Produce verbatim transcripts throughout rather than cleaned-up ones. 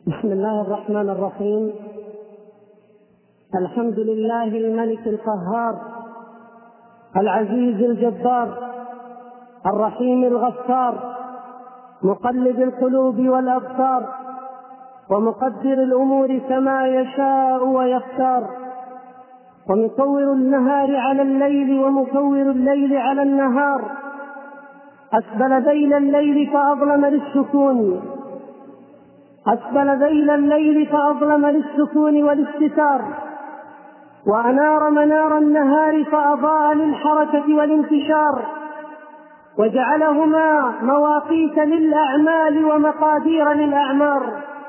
بسم الله الرحمن الرحيم. الحمد لله الملك القهار العزيز الجبار الرحيم الغفار، مقلب القلوب والأبصار ومقدر الأمور كما يشاء ويختار، ومصور النهار على الليل ومكور الليل على النهار، أسبل ذيل الليل فأظلم للسكون أسبل ذيل الليل فأظلم للسكون والاستتار، وأنار منار النهار فأضاء للحركة والانتشار، وجعلهما مواقيت للأعمال ومقادير للأعمار،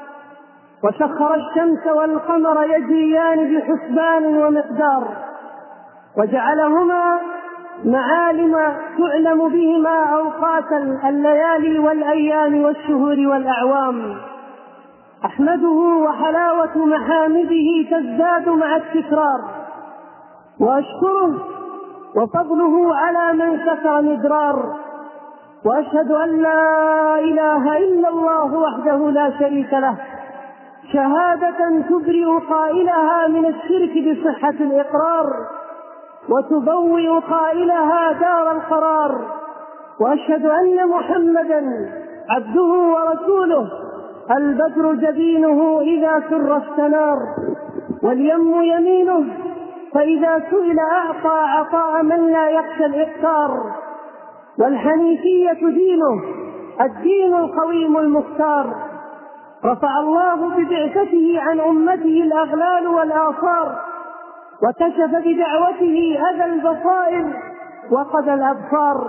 وسخر الشمس والقمر يجريان بحسبان ومقدار، وجعلهما معالم تعلم بهما أوقات الليالي والأيام والشهور والأعوام. أحمده وحلاوة محامده تزداد مع التكرار، وأشكره وفضله على من شكر مدرار، وأشهد أن لا إله إلا الله وحده لا شريك له، شهادة تبرئ قائلها من الشرك بصحة الإقرار، وتبوئ قائلها دار القرار. وأشهد أن محمدا عبده ورسوله، البدر جبينه إذا سر استنار، واليم يمينه فإذا سئل أعطى عطاء من لا يخشى الإقتار، والحنيفية دينه الدين القويم المختار. رفع الله ببعثته عن أمته الأغلال والآثار، وكشف بدعوته أذى البصائر وقذى الأبصار،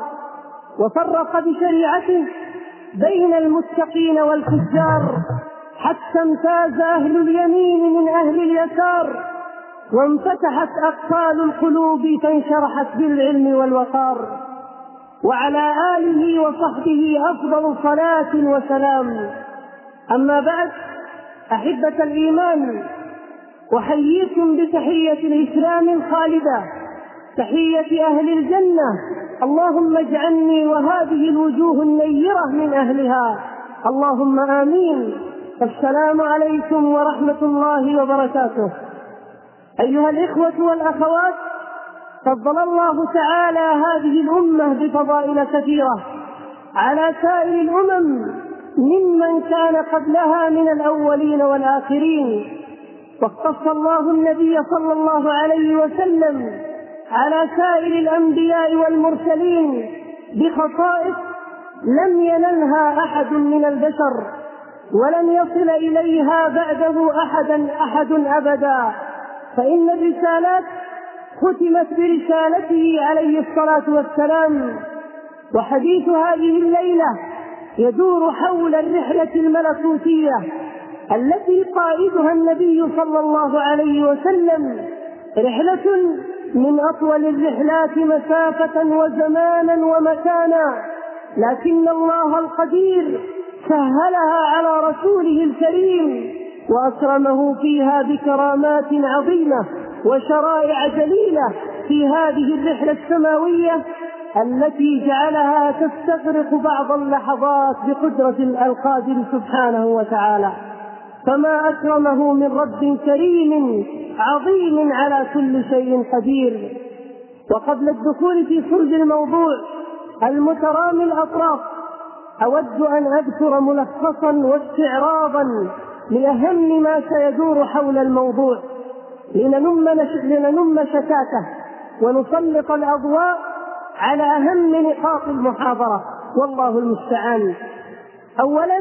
وفرق بشريعته بين المتقين والفجار، حتى امتاز أهل اليمين من أهل اليسار، وانفتحت أقفال القلوب فانشرحت بالعلم والوقار. وعلى آله وصحبه أفضل صلاة وسلام. أما بعد، أحبة الإيمان، أحييكم بتحية الإسلام الخالدة، تحية أهل الجنة، اللهم اجعلني وهذه الوجوه النيرة من أهلها، اللهم آمين. السلام عليكم ورحمة الله وبركاته. أيها الإخوة والأخوات، فضل الله تعالى هذه الأمة بفضائل كثيرة على سائر الأمم ممن كان قبلها من الأولين والآخرين، واختص الله النبي صلى الله عليه وسلم على سائر الأنبياء والمرسلين بخصائص لم ينلها أحد من البشر، ولن يصل إليها بعده أحدا أحد أبدا، فإن الرسالات ختمت برسالته عليه الصلاة والسلام. وحديث هذه الليلة يدور حول الرحلة الملكوتية التي قائدها النبي صلى الله عليه وسلم، رحلة من أطول الرحلات مسافة وزمانا ومكانا، لكن الله القدير سهلها على رسوله الكريم، وأكرمه فيها بكرامات عظيمة وشرائع جليلة في هذه الرحلة السماوية التي جعلها تستغرق بعض اللحظات بقدرة القادر سبحانه وتعالى. فما أكرمه من رب كريم عظيم على كل شيء قدير. وقبل الدخول في صلب الموضوع المترامي الأطراف، أود أن أذكر ملخصا واستعراضا لأهم ما سيدور حول الموضوع، لننم لننم شتاته ونسلط الأضواء على أهم نقاط المحاضرة، والله المستعان. أولا،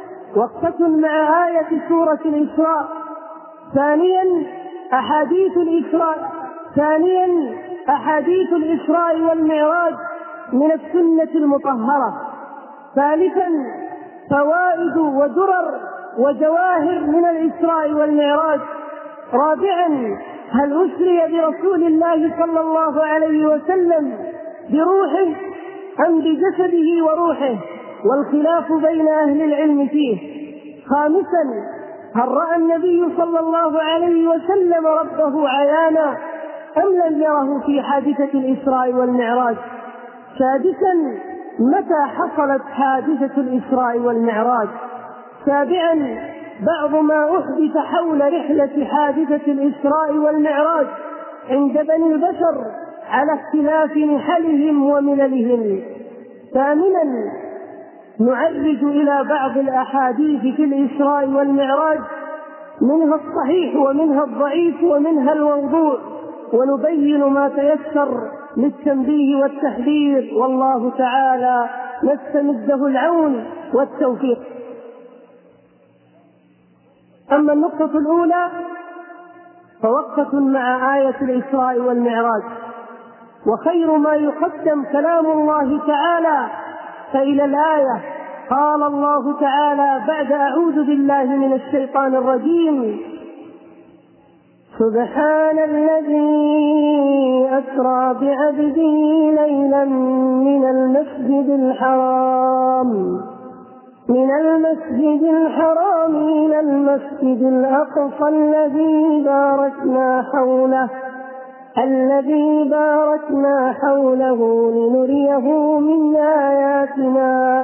وقفة مع آية سورة الإسراء. ثانيا، أحاديث الإسراء ثانيا أحاديث الإسراء والمعراج من السنة المطهرة. ثالثا، فوائد ودرر وجواهر من الإسراء والمعراج. رابعا، هل أسري برسول الله صلى الله عليه وسلم بروحه أم بجسده وروحه، والخلاف بين أهل العلم فيه. خامسا، هل رأى النبي صلى الله عليه وسلم ربه عيانا أم لم يره في حادثة الإسراء والمعراج؟ سادسا، متى حصلت حادثة الإسراء والمعراج؟ سابعا، بعض ما أحدث حول رحلة حادثة الإسراء والمعراج عند بني البشر على اختلاف نحلهم ومللهم. ثامنا نعرج إلى بعض الأحاديث في الإسراء والمعراج، منها الصحيح ومنها الضعيف ومنها الموضوع، ونبين ما تيسر للتنبيه والتحذير، والله تعالى نستمده العون والتوفيق. أما النقطة الأولى فوقفة مع آية الإسراء والمعراج، وخير ما يقدم كلام الله تعالى، فإلى الآية قال الله تعالى بعد أعوذ بالله من الشيطان الرجيم: سبحان الذي أسرى بعبده ليلا من المسجد الحرام من المسجد الحرام إلى المسجد الأقصى الذي باركنا حوله الذي باركنا حوله لنريه من آياتنا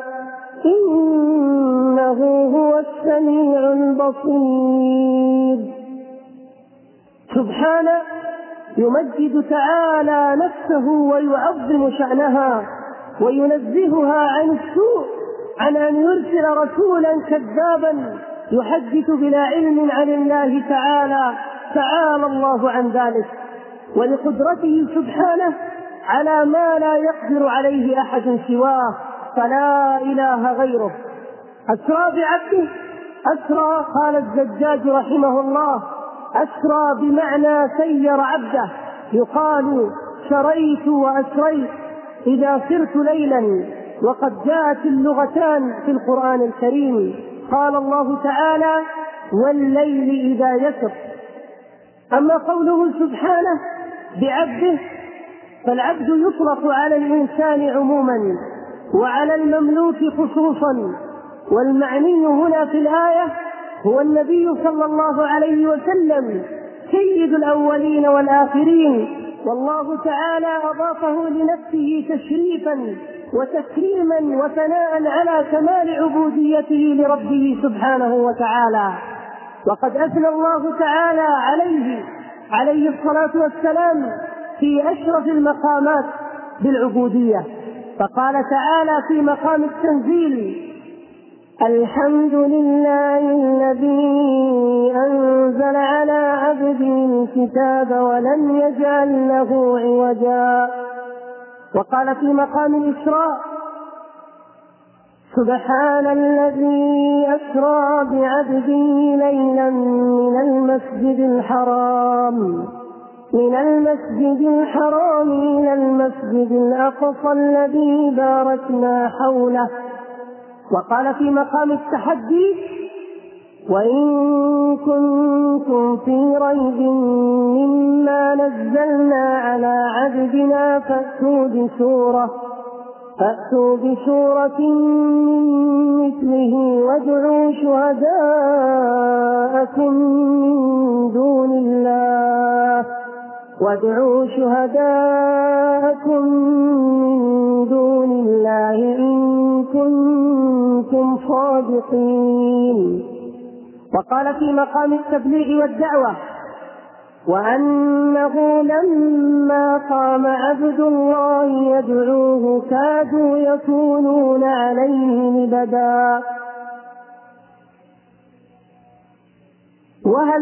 إنه هو السميع البصير. سبحانه يمجد تعالى نفسه ويعظم شأنها وينزهها عن السوء، عن أن يرسل رسولا كذابا يحدث بلا علم عن الله تعالى، تعالى الله عن ذلك، ولقدرته سبحانه على ما لا يقدر عليه أحد سواه، فلا إله غيره. أسرى بعبده، أسرى قال الزجاج رحمه الله: أسرى بمعنى سير عبده، يقال سريت وأسريت إذا سرت ليلا، وقد جاءت اللغتان في القرآن الكريم. قال الله تعالى: والليل إذا يسر. أما قوله سبحانه بعبده، فالعبد يطلق على الإنسان عموما وعلى المملوك خصوصا، والمعني هنا في الآية هو النبي صلى الله عليه وسلم سيد الأولين والآخرين، والله تعالى أضافه لنفسه تشريفا وتكريما وثناء على كمال عبوديته لربه سبحانه وتعالى. وقد أثنى الله تعالى عليه عليه الصلاة والسلام في أشرف المقامات بالعبودية، فقال تعالى في مقام التنزيل: الحمد لله الذي أنزل على عبده الكتاب ولم يجعل له عوجا. وقال في مقام الإسراء: سبحان الذي أسرى بعبده ليلا من المسجد الحرام من المسجد الحرام إلى المسجد الأقصى الذي باركنا حوله. وقال في مقام التحدي: وإن كنتم في ريب مما نزلنا على عبدنا فأتوا بسورة فأتوا بسورة من مثله وادعوا شهداءكم من دون الله وادعوا شهداءكم من دون الله إن كنتم صادقين. وقال في مقام التبليغ والدعوة: وأنه لما قام عبد الله يدعوه كادوا يكونون عليه لبدا. وهل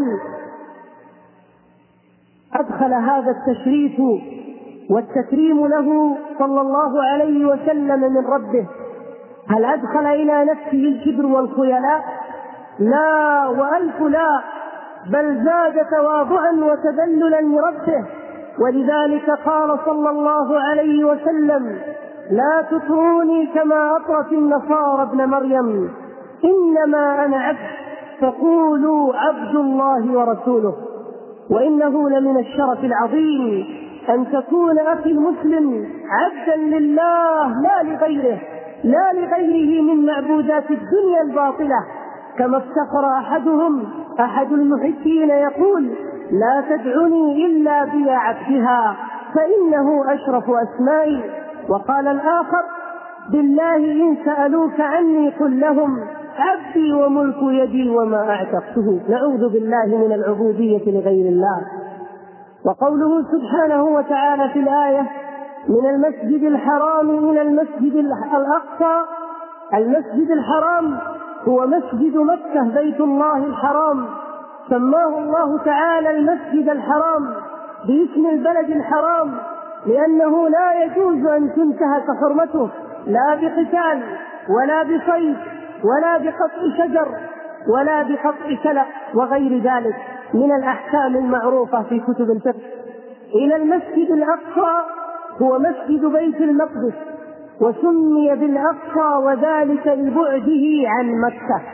أدخل هذا التشريف والتكريم له صلى الله عليه وسلم من ربه، هل أدخل إلى نفسه الكبر والخيلاء؟ لا وألف لا، بل زاد تواضعا وتذللا لربه. ولذلك قال صلى الله عليه وسلم: لا تطروني كما أطرت النصارى ابن مريم، إنما أنا عبد فقولوا عبد الله ورسوله. وإنه لمن الشرف العظيم أن تكون أخي المسلم عبدا لله لا لغيره لا لغيره من معبودات الدنيا الباطلة، كما افتخر أحدهم أحد المحبين يقول: لا تدعني إلا بي عبدها فإنه أشرف أسمائي. وقال الآخر: بالله إن سألوك عني قل لهم عبدي وملك يدي وما أعتقته. نعوذ بالله من العبودية لغير الله. وقوله سبحانه وتعالى في الآية: من المسجد الحرام إلى المسجد الأقصى. المسجد الحرام هو مسجد مكة بيت الله الحرام، سماه الله تعالى المسجد الحرام باسم البلد الحرام، لأنه لا يجوز أن تنتهك حرمته لا بقتال ولا بصيد ولا بقطع شجر ولا بقطع كلى وغير ذلك من الأحكام المعروفة في كتب الفقه. إلى المسجد الأقصى هو مسجد بيت المقدس، وسمي بالأقصى وذلك لبعده عن مكة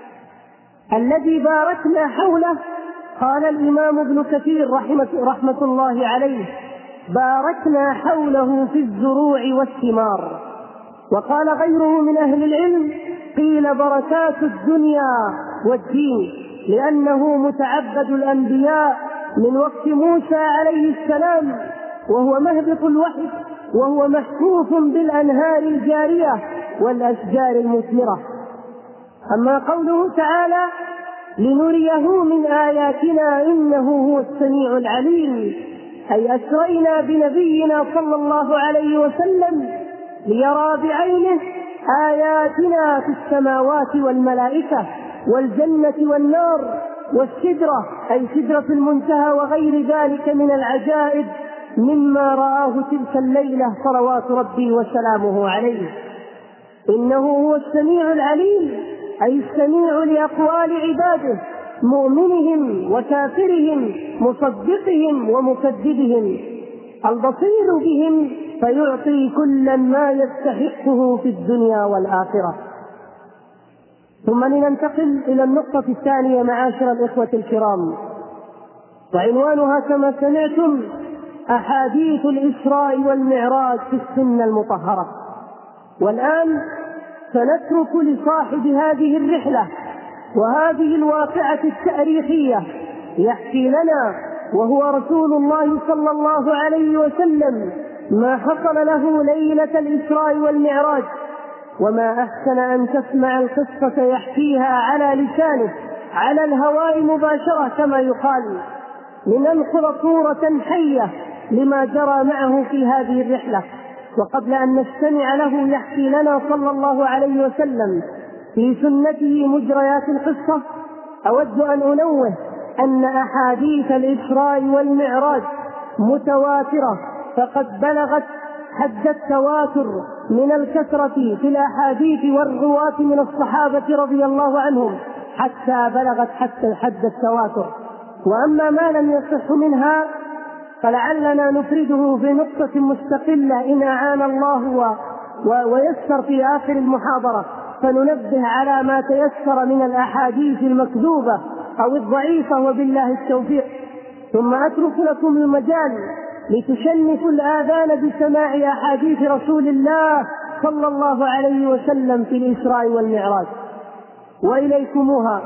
الذي باركنا حوله. قال الإمام ابن كثير رحمة, رحمة الله عليه: باركنا حوله في الزروع والثمار. وقال غيره من أهل العلم: قيل بركات الدنيا والدين، لأنه متعبد الأنبياء من وقت موسى عليه السلام، وهو مهبط الوحي، وهو محفوف بالأنهار الجارية والأشجار المثمرة. أما قوله تعالى: لنريه من آياتنا إنه هو السميع العليم، أي أسرينا بنبينا صلى الله عليه وسلم ليرى بعينه آياتنا في السماوات والملائكة والجنة والنار والسدرة، أي سدرة المنتهى، وغير ذلك من العجائب مما رآه تلك الليلة صلوات ربي وسلامه عليه. إنه هو السميع العليم، أي السميع لأقوال عباده، مؤمنهم وكافرهم، مصدقهم ومكذبهم، البصير بهم فيعطي كلا ما يستحقه في الدنيا والآخرة. ثم لننتقل إلى النقطة الثانية معاشر الإخوة الكرام، وعنوانها كما سمعتم: أحاديث الإسراء والمعراج في السنة المطهرة. والآن سنترك لصاحب هذه الرحلة وهذه الواقعة التاريخية يحكي لنا، وهو رسول الله صلى الله عليه وسلم، ما حصل له ليلة الإسراء والمعراج. وما أحسن أن تسمع القصة يحكيها على لسانه على الهواء مباشرة كما يقال، لننقل صورة حية لما جرى معه في هذه الرحلة. وقبل أن نستمع له يحكي لنا صلى الله عليه وسلم في سنته مجريات القصة، أود أن أنوه أن أحاديث الإسراء والمعراج متواترة، فقد بلغت حد التواتر من الكثرة في الأحاديث والرواة من الصحابة رضي الله عنهم حتى بلغت حتى حد التواتر. وأما ما لم يصح منها فلعلنا نفرده في نقطة مستقلة إن أعان الله و... و... ويسر في آخر المحاضرة، فننبه على ما تيسر من الأحاديث المكذوبة أو الضعيفة، وبالله التوفيق. ثم أترك لكم المجال لتشنفوا الآذان بسماع أحاديث رسول الله صلى الله عليه وسلم في الإسراء والمعراج. وإليكموها.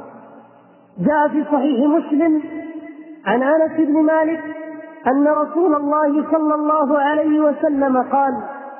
جاء في صحيح مسلم عن أنس بن مالك أن رسول الله صلى الله عليه وسلم قال: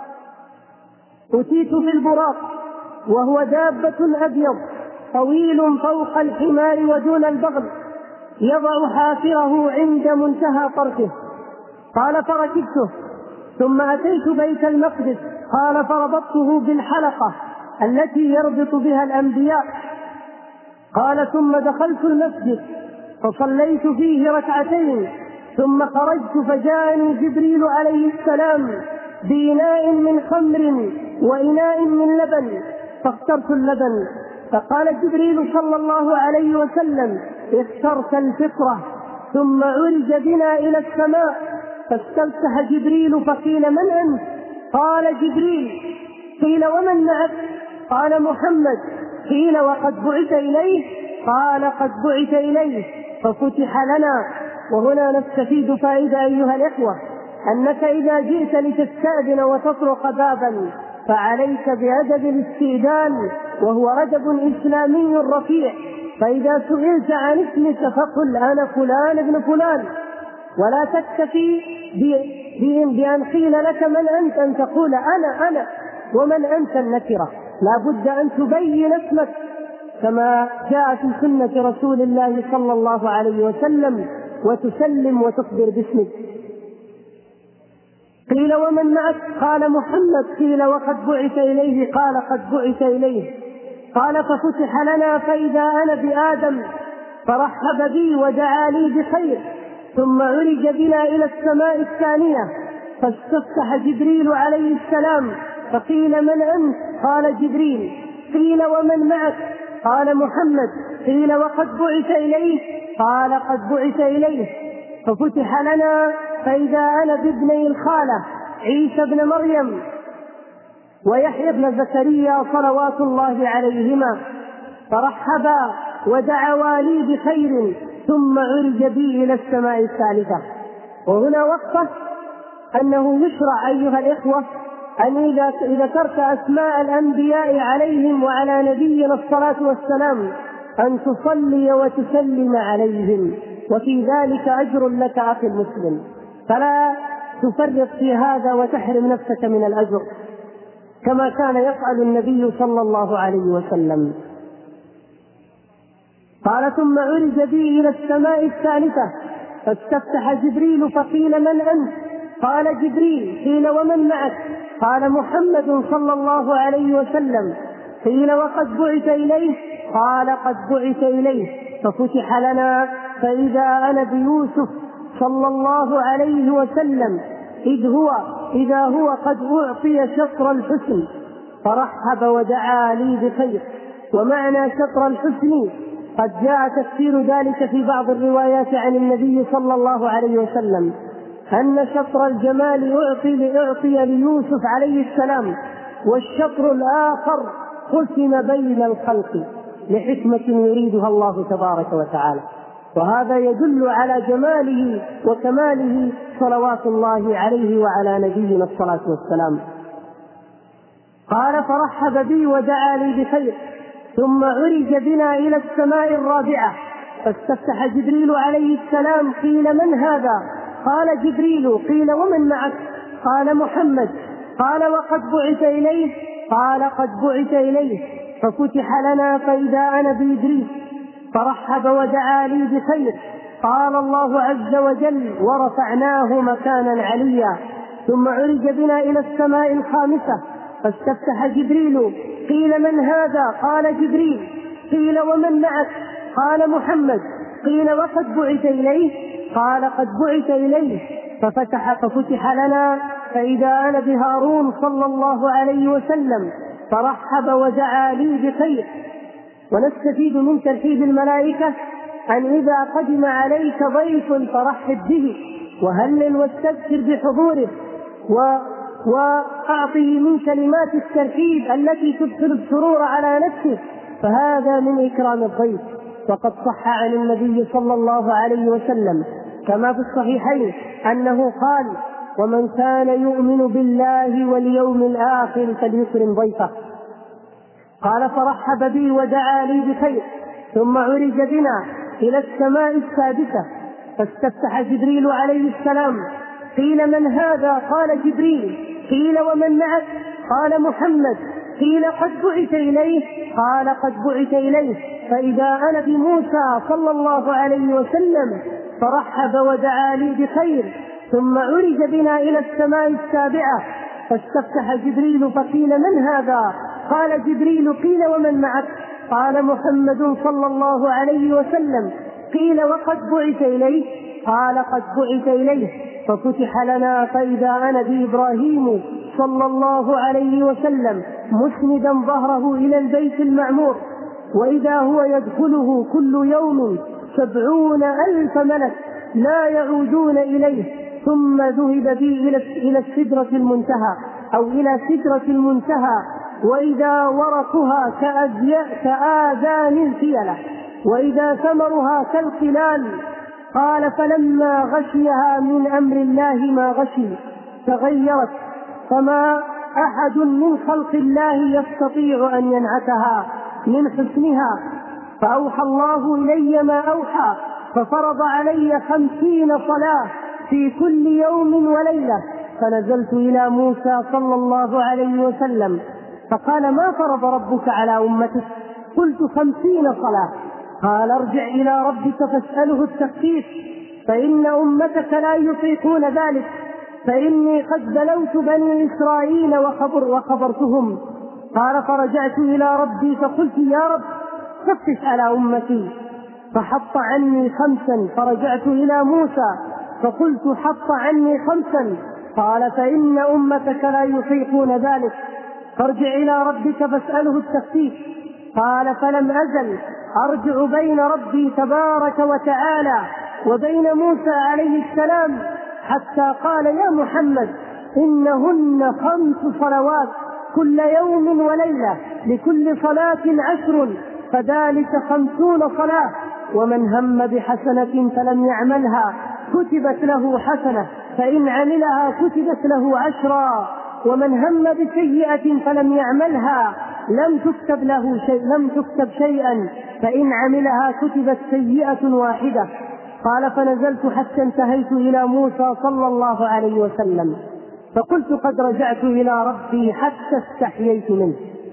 أتيت بالبراق، وهو دابة أبيض طويل فوق الحمار ودون البغل، يضع حافره عند منتهى طرفه. قال: فركبته، ثم أتيت بيت المقدس. قال: فربطته بالحلقة التي يربط بها الأنبياء. قال: ثم دخلت المسجد فصليت فيه ركعتين، ثم خرجت فجاءني جبريل عليه السلام بإناء من خمر وإناء من لبن، فاخترت اللبن. فقال جبريل صلى الله عليه وسلم: اخترت الفطرة. ثم عرج بنا إلى السماء فاستفتح جبريل فقيل: من أنت؟ قال: جبريل. قيل: ومن معك؟ قال: محمد. قيل: وقد بعث إليه؟ قال: قد بعث إليه. ففتح لنا. وهنا نستفيد فائدة أيها الإخوة، أنك إذا جئت لتستأذن وتطرق بابا فعليك بأدب الاستئذان، وهو أدب إسلامي رفيع. فإذا سئلت عن اسمك فقل: أنا فلان ابن فلان، ولا تكتفي بأن قيل لك من أنت أن تقول أنا أنا ومن أنت النكرة. لا بد أن تبين اسمك كما جاء في سنة رسول الله صلى الله عليه وسلم، وتسلم وتخبر باسمك. قيل ومن معك؟ قال محمد. قيل وقد بعث إليه؟ قال قد بعث إليه. قال ففتح لنا فإذا أنا بآدم فرحب بي ودعا لي بخير، ثم عرج بنا إلى السماء الثانية فاستفتح جبريل عليه السلام فقيل من أنت؟ قال جبريل. قيل ومن معك؟ قال محمد. قيل وقد بعث إليه؟ قال قد بعث إليه. ففتح لنا فإذا أنا بابني الخالة عيسى بن مريم ويحيى بن زكريا صلوات الله عليهما، فرحبا ودعوا لي بخير، ثم عرج بي إلى السماء الثالثة. وهنا وقفة أنه يشرع أيها الإخوة أن إذا ذكرت أسماء الأنبياء عليهم وعلى نبينا الصلاة والسلام أن تصلي وتسلم عليهم، وفي ذلك أجر لك أخي المسلم، فلا تفرط في هذا وتحرم نفسك من الأجر كما كان يفعل النبي صلى الله عليه وسلم. قال ثم عرج بي إلى السماء الثالثة فاستفتح جبريل فقيل من أنت؟ قال جبريل. قيل ومن معك؟ قال محمد صلى الله عليه وسلم. قيل وقد بعث إليه؟ قال قد بعث إليه. ففتح لنا فإذا أنا بيوسف صلى الله عليه وسلم إذ هو إذا هو قد أعطي شطر الحسن فرحب ودعا لي بخير. ومعنى شطر الحسن قد جاء تفسير ذلك في بعض الروايات عن النبي صلى الله عليه وسلم أن شطر الجمال أعطي أعطي ليوسف عليه السلام، والشطر الآخر قسم بين الخلق لحكمة يريدها الله تبارك وتعالى، وهذا يدل على جماله وكماله صلوات الله عليه وعلى نبينا الصلاة والسلام. قال فرحب بي ودعا لي بخير، ثم عرج بنا إلى السماء الرابعة فاستفتح جبريل عليه السلام. قيل من هذا؟ قال جبريل. قيل ومن معك؟ قال محمد. قال وقد بعث إليه؟ قال قد بعث إليه. ففتح لنا فإذا أنا بإدريس فرحب ودعا لي بخير. قال الله عز وجل ورفعناه مكانا عليا. ثم عرج بنا إلى السماء الخامسة فاستفتح جبريل. قيل من هذا؟ قال جبريل. قيل ومن معك؟ قال محمد. قيل وقد بعث إليه؟ قال قد بعث إليه. ففتح ففتح لنا فإذا أنا بهارون صلى الله عليه وسلم فرحب ودعا لي بخير. ونستفيد من ترحيب الملائكة أن إذا قدم عليك ضيف فرحب به وهلل واستبشر بحضوره وأعطه من كلمات الترحيب التي تدخل السرور على نفسه، فهذا من إكرام الضيف. وقد صح عن النبي صلى الله عليه وسلم كما في الصحيحين أنه قال ومن كان يؤمن بالله واليوم الآخر فليكرم ضيفه. قال فرحب بي ودعا لي بخير. ثم عرج بنا إلى السماء السادسة فاستفتح جبريل عليه السلام. قيل من هذا؟ قال جبريل. قيل ومن معك؟ قال محمد. قيل قد بعث إليه؟ قال قد بعث إليه. فإذا أنا بموسى صلى الله عليه وسلم فرحب ودعا لي بخير. ثم عرج بنا إلى السماء السابعة فاستفتح جبريل فقيل من هذا؟ قال جبريل. قيل ومن معك؟ قال محمد صلى الله عليه وسلم. قيل وقد بعث إليه؟ قال قد بعث إليه. ففتح لنا فإذا أنا بإبراهيم صلى الله عليه وسلم مسندا ظهره إلى البيت المعمور، وإذا هو يدخله كل يوم سبعون ألف ملك لا يعودون إليه. ثم ذهب بي إلى السدرة المنتهى أو إلى سدرة المنتهى وإذا ورقها كآذان الفيلة وإذا ثمرها كالقلال. قال فلما غشيها من أمر الله ما غشي تغيرت، فما أحد من خلق الله يستطيع أن ينعتها من حسنها. فأوحى الله إلي ما أوحى ففرض علي خمسين صلاة في كل يوم وليلة. فنزلت إلى موسى صلى الله عليه وسلم فقال ما فرض ربك على أمتك؟ قلت خمسين صلاة. قال ارجع إلى ربك فاسأله التخفيف فإن أمتك لا يطيقون ذلك، فإني قد بلوت بني إسرائيل وخبر وخبرتهم. قال فرجعت إلى ربي فقلت يا رب خفف على أمتي، فحط عني خمسا. فرجعت إلى موسى فقلت حط عني خمسا. قال فإن أمتك لا يطيقون ذلك، فارجع إلى ربك فاسأله التخفيف. قال فلم أزل أرجع بين ربي تبارك وتعالى وبين موسى عليه السلام حتى قال يا محمد إنهن خمس صلوات كل يوم وليلة لكل صلاة عشر، فذلك خمسون صلاة، ومن هم بحسنة فلم يعملها كتبت له حسنة، فإن عملها كتبت له عشرا، ومن هم بسيئة فلم يعملها لم تكتب له شيء لم تكتب شيئا، فإن عملها كتبت سيئة واحدة. قال فنزلت حتى انتهيت إلى موسى صلى الله عليه وسلم فقلت قد رجعت إلى ربي حتى استحييت منه.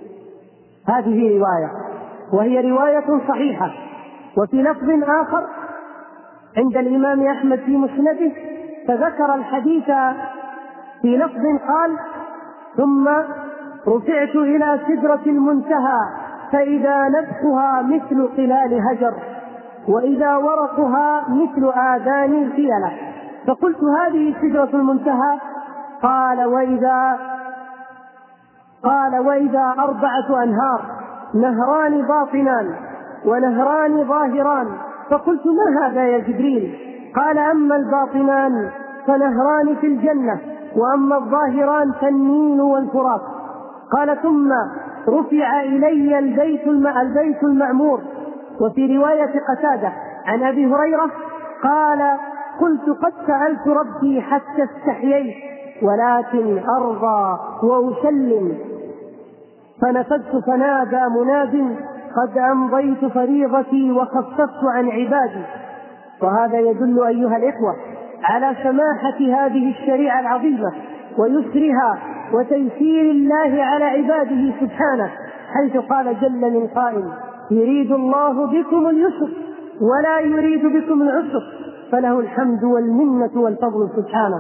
هذه رواية، وهي رواية صحيحة. وفي لفظ آخر عند الإمام أحمد في مسنده فذكر الحديث في لفظ قال ثم رفعت إلى سدرة المنتهى فإذا نبتها مثل قلال هجر وإذا ورقها مثل آذان الفيلة. فقلت هذه سدرة المنتهى؟ قال وإذا قال وإذا أربعة أنهار، نهران باطنان ونهران ظاهران. فقلت ما هذا يا جبريل؟ قال أما الباطنان فنهران في الجنة، وأما الظاهران فالنيل والفرات. قال ثم رفع إلي البيت البيت المعمور. وفي رواية قتادة عن أبي هريرة قال قلت قد سألت ربي حتى استحييت ولكن أرضى وأسلم، فنفذت فنادى مناد قد أمضيت فريضتي وخففت عن عبادي. وهذا يدل أيها الإخوة على سماحة هذه الشريعة العظيمة ويسرها وتيسير الله على عباده سبحانه، حيث قال جل من قائل يريد الله بكم اليسر ولا يريد بكم العسر، فله الحمد والمنة والفضل سبحانه.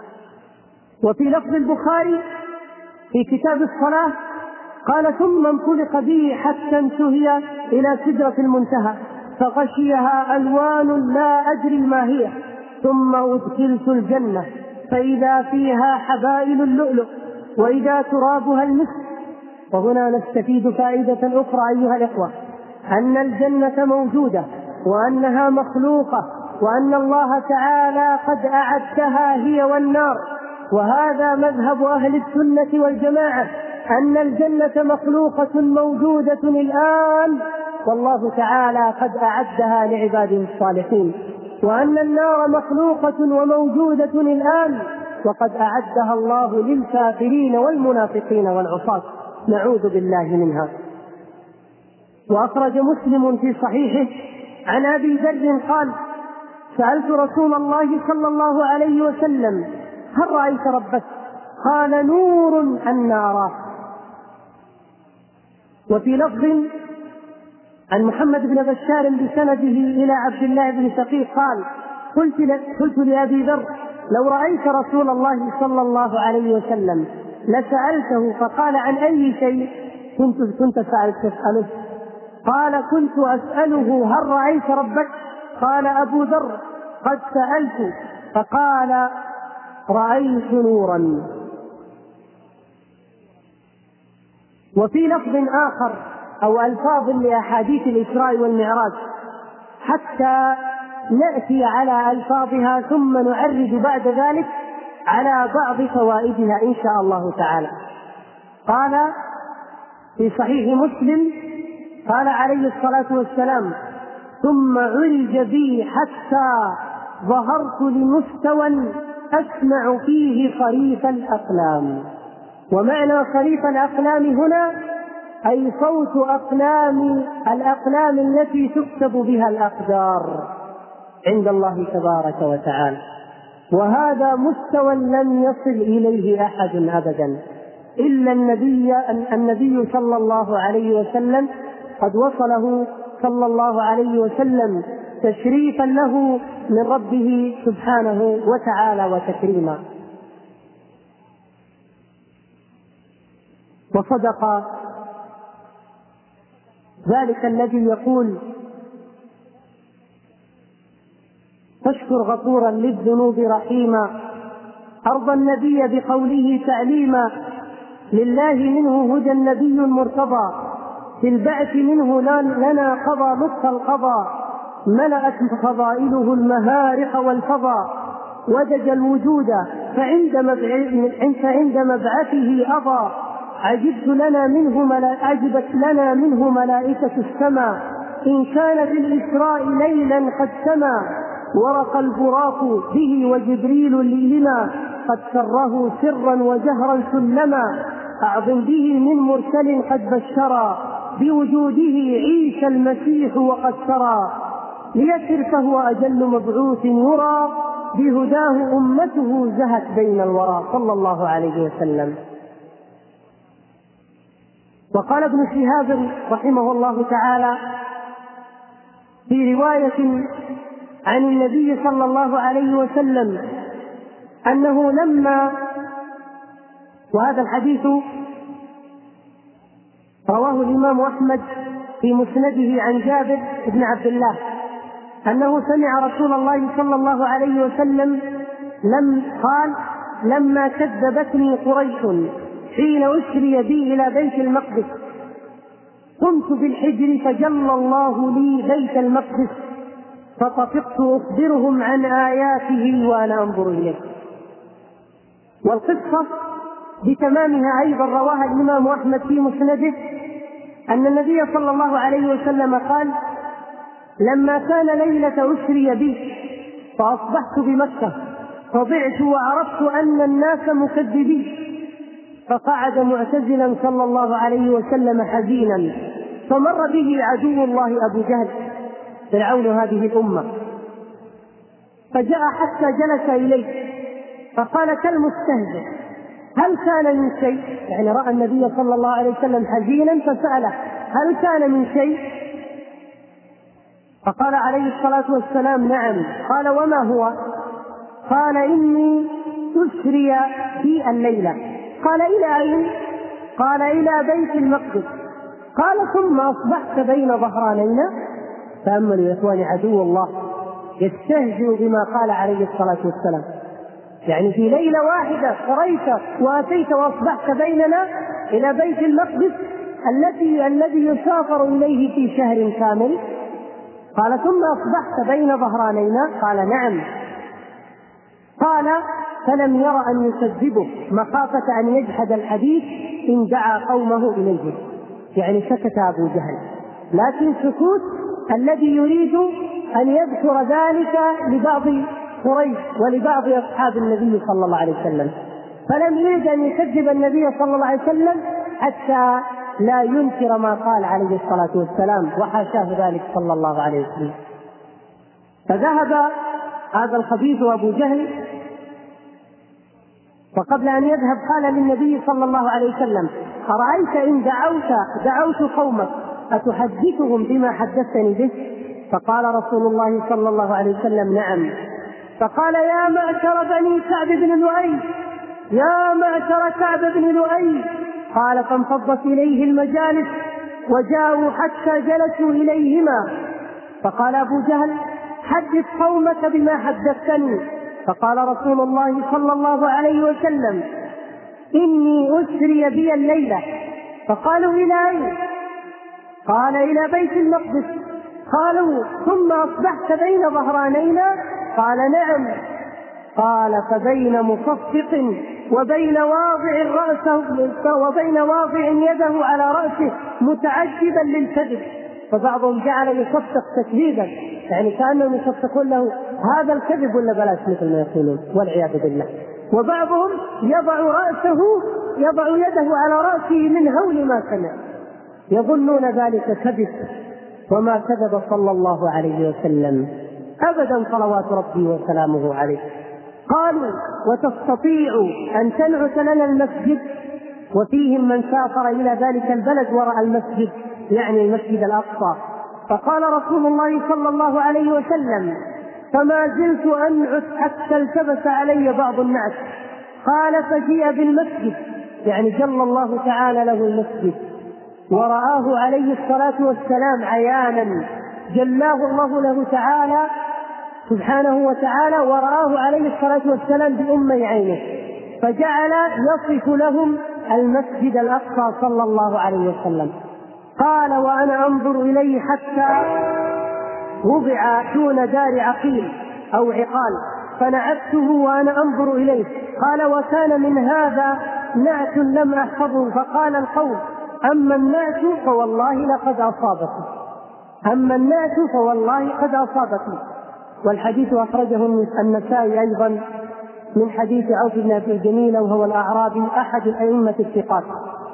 وفي لفظ البخاري في كتاب الصلاة قال ثم انطلق بي حتى انتهي إلى سدرة المنتهى فغشيها ألوان لا أدري ما هي، ثم أدخلت الجنة فإذا فيها حبائل اللؤلؤ وإذا ترابها المسك. وهنا نستفيد فائدة أخرى أيها الإخوة، أن الجنة موجودة وأنها مخلوقة وأن الله تعالى قد أعدها هي والنار. وهذا مذهب أهل السنة والجماعة أن الجنة مخلوقة موجودة الآن والله تعالى قد أعدها لعباده الصالحين، وأن النار مخلوقة وموجودة الآن وقد أعدها الله للكافرين والمنافقين والعصاة، نعوذ بالله منها. وأخرج مسلم في صحيحه عن أبي ذر قال سألت رسول الله صلى الله عليه وسلم هل رأيت ربك؟ قال نور النار. وفي لفظ عن محمد بن بشار بسنده إلى عبد الله بن شقيق قال قلت, قلت لأبي ذر لو رأيت رسول الله صلى الله عليه وسلم لسألته، فقال عن أي شيء كنت, كنت سألت تسأله؟ قال كنت أسأله هل رأيت ربك؟ قال أبو ذر قد سألت، فقال رأيت نورا. وفي لفظ آخر أو ألفاظ لأحاديث الإسراء والمعراج حتى نأتي على ألفاظها ثم نعرج بعد ذلك على بعض فوائدها إن شاء الله تعالى. قال في صحيح مسلم قال عليه الصلاة والسلام ثم عرج بي حتى ظهرت لمستوى أسمع فيه صريف الأقلام. ومعنى صريف الأقلام هنا أي صوت أقلام الأقلام التي تكتب بها الأقدار عند الله تبارك وتعالى، وهذا مستوى لم يصل إليه أحد أبدا إلا النبي, النبي صلى الله عليه وسلم قد وصله صلى الله عليه وسلم تشريفا له من ربه سبحانه وتعالى وتكريما. وصدق ذلك الذي يقول: فاشكر غفورا للذنوب رحيما، أرضى النبي بقوله تعليما، لله منه هدى النبي مرتضى، في البعث منه لنا قضى لطف القضى، ملأت فضائله المهارق والفضى، ودج الوجود فعند مبعثه أضى، عجبت لنا منه عجبت لنا منه ملائكة السماء، إن كان بالإسراء ليلا قد سما، ورق البراق به وجبريل لما، قد سره سرا وجهرا سلما، أعظم به من مرسل قد بشرا، بوجوده عيسى المسيح وقد سرى، ليسر فهو أجل مبعوث يرى، بهداه أمته زهت بين الورى، صلى الله عليه وسلم. وقال ابن شهاب رحمه الله تعالى في رواية عن النبي صلى الله عليه وسلم أنه لما، وهذا الحديث رواه الإمام أحمد في مسنده عن جابر بن عبد الله أنه سمع رسول الله صلى الله عليه وسلم لم قال: لما كذبتني قريش حين أسري بي إلى بيت المقدس، قمت بالحجر فجل الله لي بيت المقدس، فطفقت أخبرهم عن آياته وأنا أنظر إليه. والقصة بتمامها أيضا رواها الإمام أحمد في مسنده أن النبي صلى الله عليه وسلم قال: لما كان ليلة أسري بي فأصبحت بمكة، فضعت وعرفت أن الناس مكذبين، فقعد معتزلا صلى الله عليه وسلم حزينا، فمر به عدو الله أبو جهل فرعون هذه الأمة، فجاء حتى جلس إليه فقال كالمستهزئ: هل كان من شيء؟ يعني رأى النبي صلى الله عليه وسلم حزينا فسأله: هل كان من شيء؟ فقال عليه الصلاة والسلام: نعم. قال: وما هو؟ قال: إني أسري في الليلة. قال: إلى أين؟ قال: إلى بيت المقدس. قال: ثم أصبحت بين ظهرانينا. تأملوا يا إخواني، عدو الله يستهزئ بما قال عليه الصلاة والسلام، يعني في ليلة واحدة قريت وأتيت وأصبحت بيننا إلى بيت المقدس التي الذي يسافر إليه في شهر كامل. قال: ثم أصبحت بين ظهرانينا. قال: نعم. قال: فلم ير أن يكذبه مخافة أن يجحد الحديث إن دعا قومه إليه، يعني سكت أبو جهل، لكن سكوت الذي يريد أن يذكر ذلك لبعض قريش ولبعض أصحاب النبي صلى الله عليه وسلم، فلم يريد أن يكذب النبي صلى الله عليه وسلم حتى لا ينكر ما قال عليه الصلاة والسلام، وحاشاه ذلك صلى الله عليه وسلم. فذهب هذا الخبيث أبو جهل، وقبل أن يذهب قال للنبي صلى الله عليه وسلم: أرأيت إن دعوت دعوت قومك أتحدثهم بما حدثتني به؟ فقال رسول الله صلى الله عليه وسلم: نعم. فقال: يا معشر بني كعب بن لؤي، يا معشر كعب بن لؤي. قال: فانفضت إليه المجالس وجاءوا حتى جلسوا إليهما. فقال أبو جهل: حدث قومك بما حدثتني. فقال رسول الله صلى الله عليه وسلم: إني أسري بي الليلة. فقالوا: إلى أين؟ قال: إلى بيت المقدس. قالوا: ثم أصبحت بين ظهرانينا؟ قال: نعم. قال: فبين مصفق وبين واضع رأسه وبين واضع يده على رأسه متعجبا للكذب. فبعضهم جعل يصفق تكذيبا، يعني كأنهم يصفقون له هذا الكذب ولا بلاش مثل ما يقولون، والعياذ بالله. وبعضهم يضع رأسه يضع يده على رأسه من هول ما سمع، يظنون ذلك كذب، وما كذب صلى الله عليه وسلم أبدا، صلوات ربي وسلامه عليه. قالوا: وتستطيع أن تنعت لنا المسجد؟ وفيهم من سافر إلى ذلك البلد ورأى المسجد يعني المسجد الأقصى. فقال رسول الله صلى الله عليه وسلم: فما زلت أنعت حتى التبس علي بعض الناس. قال: فجيء بالمسجد، يعني جل الله تعالى له المسجد، ورآه عليه الصلاة والسلام عيانا، جلاه الله له تعالى سبحانه وتعالى، ورآه عليه الصلاة والسلام بأمي عينه، فجعل يصف لهم المسجد الأقصى صلى الله عليه وسلم. قال: وأنا أنظر إليه حتى وضع دون دار عقيل أو عقال، فنعته وأنا أنظر إليه. قال: وكان من هذا نعت لم أحفظه. فقال القوم: أما النعت فوالله لقد أصابكم، أما النعت فوالله قد أصابكم. والحديث أخرجه النسائي أيضا من حديث عوف بن أبي جميل وهو الأعرابي أحد الأئمة الثقات.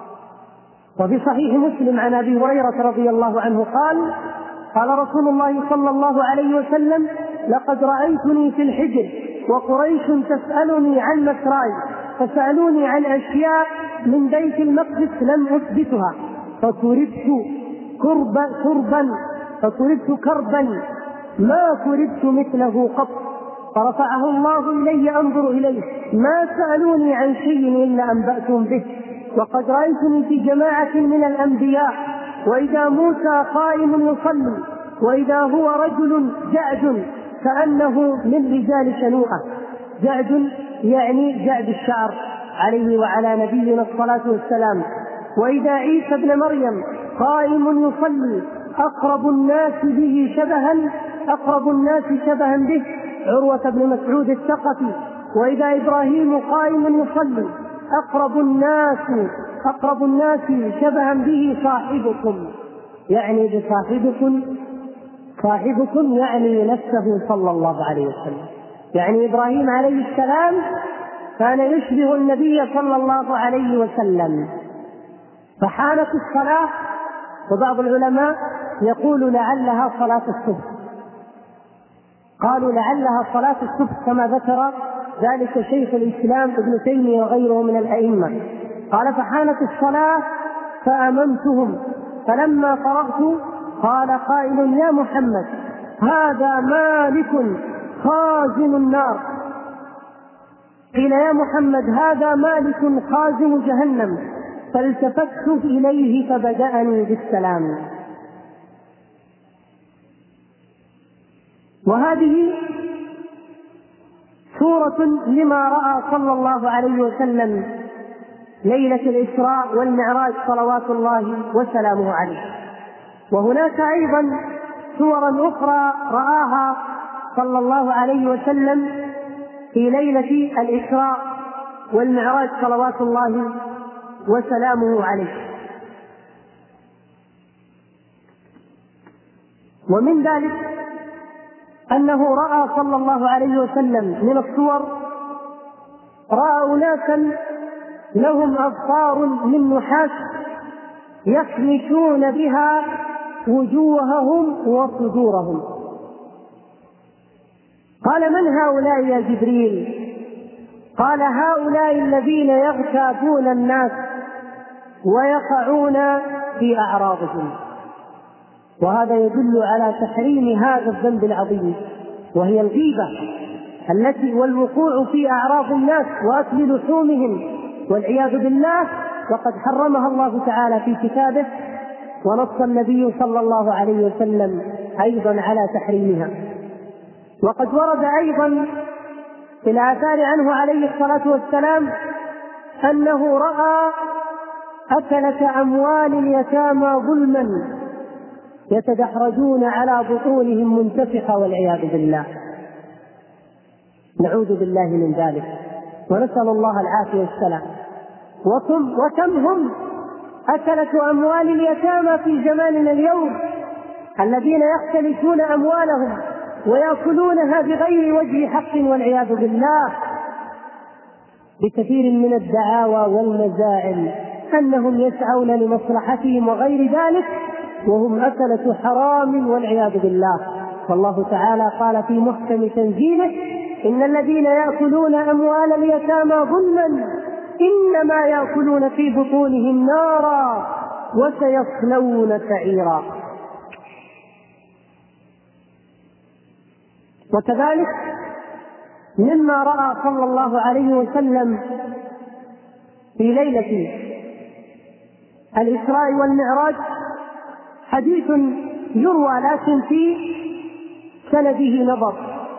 وفي صحيح مسلم عن أبي هريرة رضي الله عنه قال: قال رسول الله صلى الله عليه وسلم: لقد رأيتني في الحجر وقريش تسألني عن مسراي، فسألوني عن أشياء من بيت المقدس لم أثبتها، فكربت كربا كربا فكربت كربا ما كربت مثله قط، فرفعه الله إلي أنظر إليه، ما سألوني عن شيء إلا أنبأتهم به. وقد رأيتني في جماعة من الأنبياء، وإذا موسى قائم يصلي، وإذا هو رجل جعد كأنه من رجال شنوءة. جعد يعني جعد الشعر عليه وعلى نبينا الصلاة والسلام. وإذا عيسى ابن مريم قائم يصلي، أقرب الناس به شبها أقرب الناس شبها به عروة بن مسعود الثقفي. وإذا إبراهيم قائم يصلي، أقرب الناس أقرب الناس شبها به صاحبكم، يعني بصاحبكم صاحبكم يعني نفسه صلى الله عليه وسلم. يعني إبراهيم عليه السلام كان يشبه النبي صلى الله عليه وسلم. فحانت الصلاة، وبعض العلماء يقول لعلها صلاة الصبح، قالوا لعلها صلاة الصبح كما ذكر ذلك شيخ الإسلام ابن تيمية وغيره من الأئمة. قال: فحانت الصلاة فأممتهم، فلما فرغت قال قائل: يا محمد، هذا مالك خازن النار. قيل: يا محمد، هذا مالك خازن جهنم. فالتفت إليه فبدأني بالسلام. وهذه سورة لما رأى صلى الله عليه وسلم ليلة الإسراء والمعراج صلوات الله وسلامه عليه. وهناك أيضا سورا أخرى رآها صلى الله عليه وسلم في ليلة الإسراء والمعراج صلوات الله وسلامه عليه. ومن ذلك أنه رأى صلى الله عليه وسلم من الصور، رأى أناسا لهم أظفار من نحاس يخمشون بها وجوههم وصدورهم. قال: من هؤلاء يا جبريل؟ قال: هؤلاء الذين يغتابون الناس ويقعون في أعراضهم. وهذا يدل على تحريم هذا الذنب العظيم، وهي الغيبة التي والوقوع في أعراض الناس وأكل لحومهم والعياذ بالله، وقد حرمها الله تعالى في كتابه، ونص النبي صلى الله عليه وسلم أيضا على تحريمها. وقد ورد أيضا في الآثار عنه عليه الصلاة والسلام أنه رأى أكلة أموال اليتامى ظلما يتدحرجون على بطونهم منتفخة والعياذ بالله، نعوذ بالله من ذلك، ونسأل الله العافية والسلام. وكم, وكم هم أكلة أموال اليتامى في زماننا اليوم، الذين يختلسون أموالهم ويأكلونها بغير وجه حق والعياذ بالله، بكثير من الدعاوى والمزاعم أنهم يسعون لمصلحتهم وغير ذلك، وهم أكلة حرام والعياذ بالله. والله تعالى قال في محكم تنزيله: إن الذين يأكلون أموال اليتامى ظلما إنما يأكلون في بطونهم نارا وسيصلون سعيرا. وكذلك مما رأى صلى الله عليه وسلم في ليلة الإسراء والمعراج حديث يروى لكن في سنده نظر،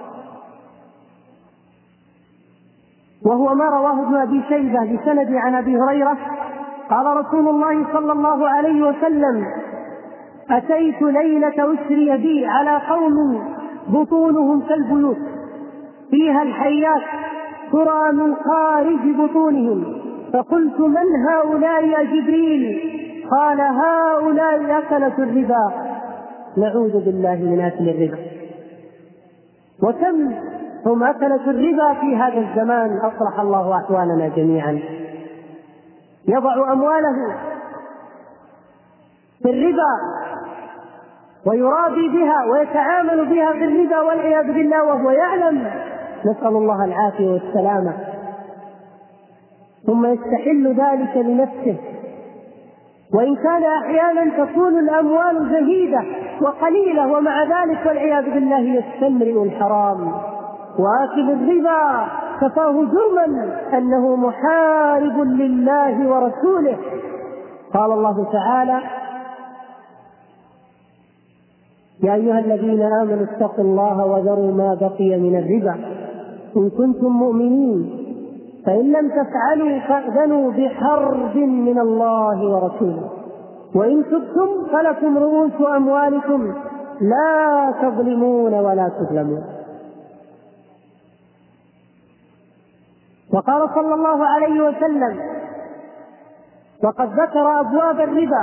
وهو ما رواه ابن أبي شيبة بسند عن أبي هريرة قال رسول الله صلى الله عليه وسلم: أتيت ليلة أسري بي على قوم بطونهم كالبيوت فيها الحيات ترى من خارج بطونهم، فقلت: من هؤلاء يا جبريل؟ قال: هؤلاء أكلة الربا، نعوذ بالله من أكل الربا. وكم هم أكلة الربا في هذا الزمان، أصلح الله أحوالنا جميعا. يضع أمواله في الربا ويرابي بها ويتعامل بها بالربا والعياذ بالله وهو يعلم، نسأل الله العافية والسلامة، ثم يستحل ذلك لنفسه. وإن كان أحيانا تكون الأموال زهيدة وقليلة، ومع ذلك والعياذ بالله يستمرئ الحرام وآكل الربا كفاه جرما أنه محارب لله ورسوله. قال الله تعالى: يا أيها الذين آمنوا اتقوا الله وذروا ما بقي من الربا إن كنتم مؤمنين فإن لم تفعلوا فأذنوا بحرب من الله ورسوله وإن تبتم فلكم رؤوس أموالكم لا تظلمون ولا تظلمون. وقال صلى الله عليه وسلم: وقد ذكر أبواب الربا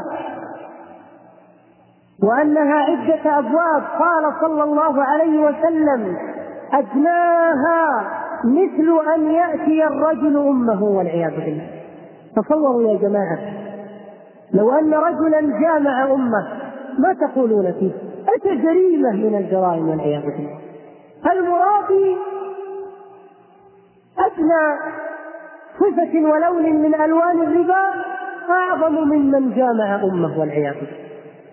وأنها عدة أبواب، قال صلى الله عليه وسلم: أدناها مثل أن يأتي الرجل أمه والعياذ بالله. تصوروا يا جماعة لو أن رجلا جامع أمه، ما تقولون فيه؟ أتى جريمة من الجرائم والعياذ بالله. المرابي أدنى صفة ولون من ألوان الربا أعظم ممن جامع أمه والعياذ بالله.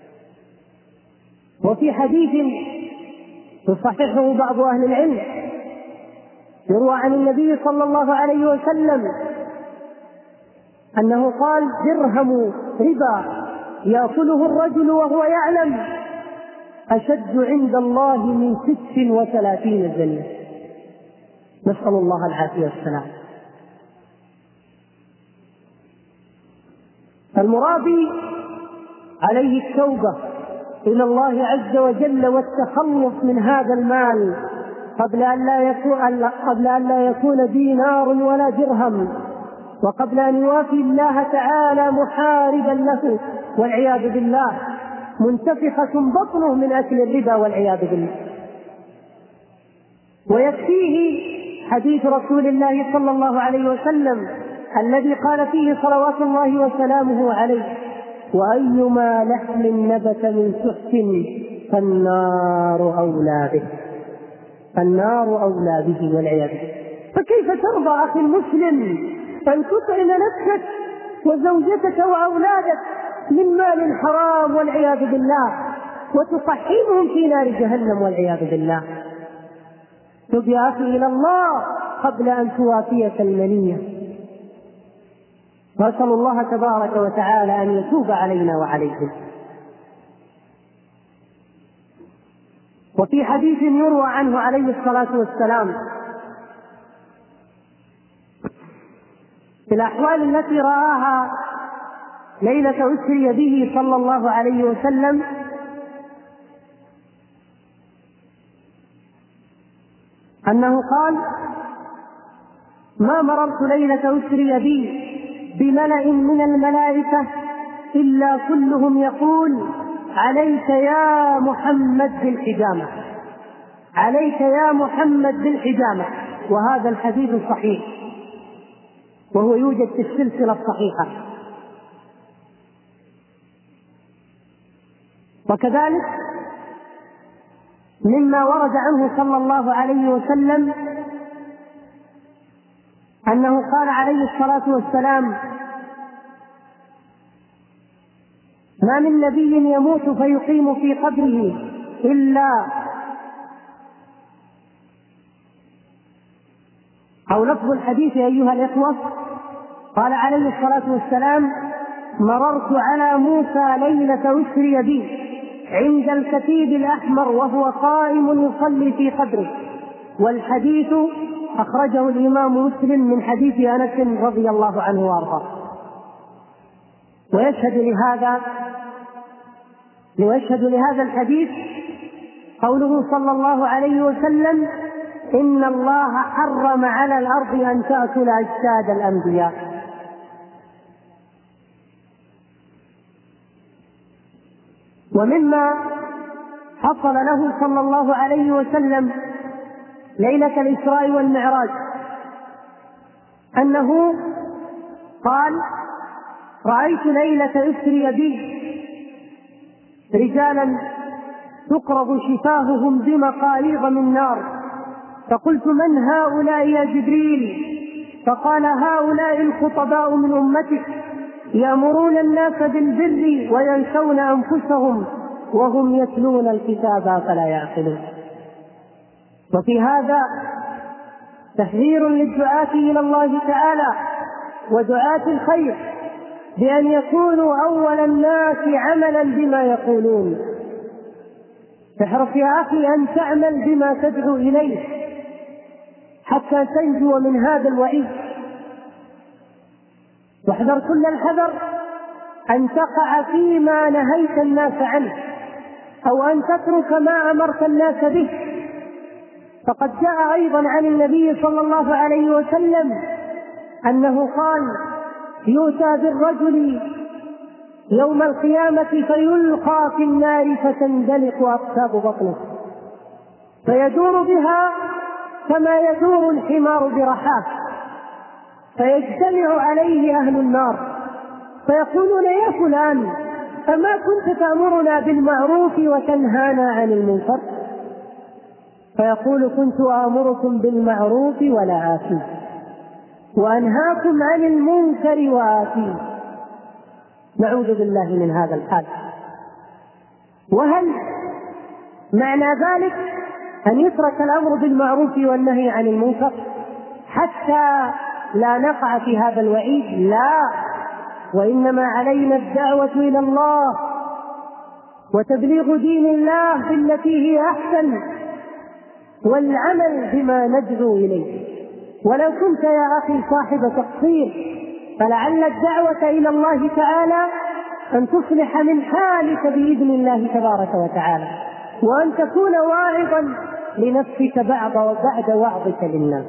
وفي حديث يصححه بعض أهل العلم يروى عن النبي صلى الله عليه وسلم أنه قال: درهم ربا يأكله الرجل وهو يعلم أشد عند الله من ست وثلاثين جنة. نسأل الله العافية والسلام. المرابي عليه التوبة إلى الله عز وجل والتخلص من هذا المال قبل أن لا يكون, قبل أن لا يكون دينار ولا درهم، وقبل أن يوافي الله تعالى محاربا له والعياذ بالله، منتفخة بطنه من أكل الربا والعياذ بالله. ويكفيه حديث رسول الله صلى الله عليه وسلم الذي قال فيه صلوات الله وسلامه عليه: وأيما لحم نبت من سحت فالنار أولى به، فالنار أولى به والعياذ بالله. فكيف ترضى أخي المسلم أن تطعم نفسك وزوجتك وأولادك من مال حرام والعياذ بالله وتقحمهم في نار جهنم والعياذ بالله؟ تب يا أخي إلى الله قبل أن توافيك المنية. وأسأل الله تبارك وتعالى أن يتوب علينا وعليكم. وفي حديث يروى عنه عليه الصلاة والسلام في الأحوال التي رآها ليلة أسري به صلى الله عليه وسلم أنه قال: ما مررت ليلة أسري بي بملأ من الملائكة إلا كلهم يقول: عليك يا محمد بالحجامة، عليك يا محمد بالحجامة. وهذا الحديث صحيح، وهو يوجد في السلسلة الصحيحة. وكذلك مما ورد عنه صلى الله عليه وسلم أنه قال عليه الصلاة والسلام: ما من نبي يموت فيقيم في قبره إلا أو لفظ الحديث أيها الإخوة، قال عليه الصلاة والسلام: مررت على موسى ليلة أسري بي عند الكتيب الأحمر وهو قائم يصلي في قبره. والحديث أخرجه الإمام مسلم من حديث أنس رضي الله عنه وأرضاه. ويشهد لهذا ويشهد لهذا الحديث قوله صلى الله عليه وسلم: إن الله حرم على الأرض أن تأكل أجساد الأنبياء. ومما حصل له صلى الله عليه وسلم ليلة الإسراء والمعراج أنه قال: رأيت ليلة أسري بي رجالا تقرض شفاههم بمقاريض من نار، فقلت: من هؤلاء يا جبريل؟ فقال: هؤلاء الخطباء من أمتك يأمرون الناس بالبر وينسون أنفسهم وهم يتلون الكتاب فلا يعقلون. وفي هذا تحذير للدعاة إلى الله تعالى ودعاة الخير بأن يكونوا أول الناس عملا بما يقولون. احرص يا أخي أن تعمل بما تدعو إليه حتى تنجو من هذا الوعيد، واحذر كل الحذر أن تقع فيما نهيت الناس عنه أو أن تترك ما أمرت الناس به. فقد جاء أيضا عن النبي صلى الله عليه وسلم أنه قال: يؤتى بالرجل يوم القيامة فيلقى في النار فتندلق أقتاب بطنه فيدور بها كما يدور الحمار برحاه، فيجتمع عليه أهل النار فيقولون: يا فلان، أما كنت تأمرنا بالمعروف وتنهانا عن المنكر؟ فيقول: كنت آمركم بالمعروف ولا آتي، وأنهاكم عن المنكر وآتي. نعوذ بالله من هذا الحال. وهل معنى ذلك أن يترك الأمر بالمعروف والنهي عن المنكر حتى لا نقع في هذا الوعيد؟ لا، وإنما علينا الدعوة إلى الله وتبليغ دين الله بالتي هي أحسن والعمل بما ندعو إليه. ولو كنت يا أخي صاحب تقصير فلعل الدعوة إلى الله تعالى أن تصلح من حالك بإذن الله تبارك وتعالى، وأن تكون واعظا لنفسك بعد بعد وعظك للناس.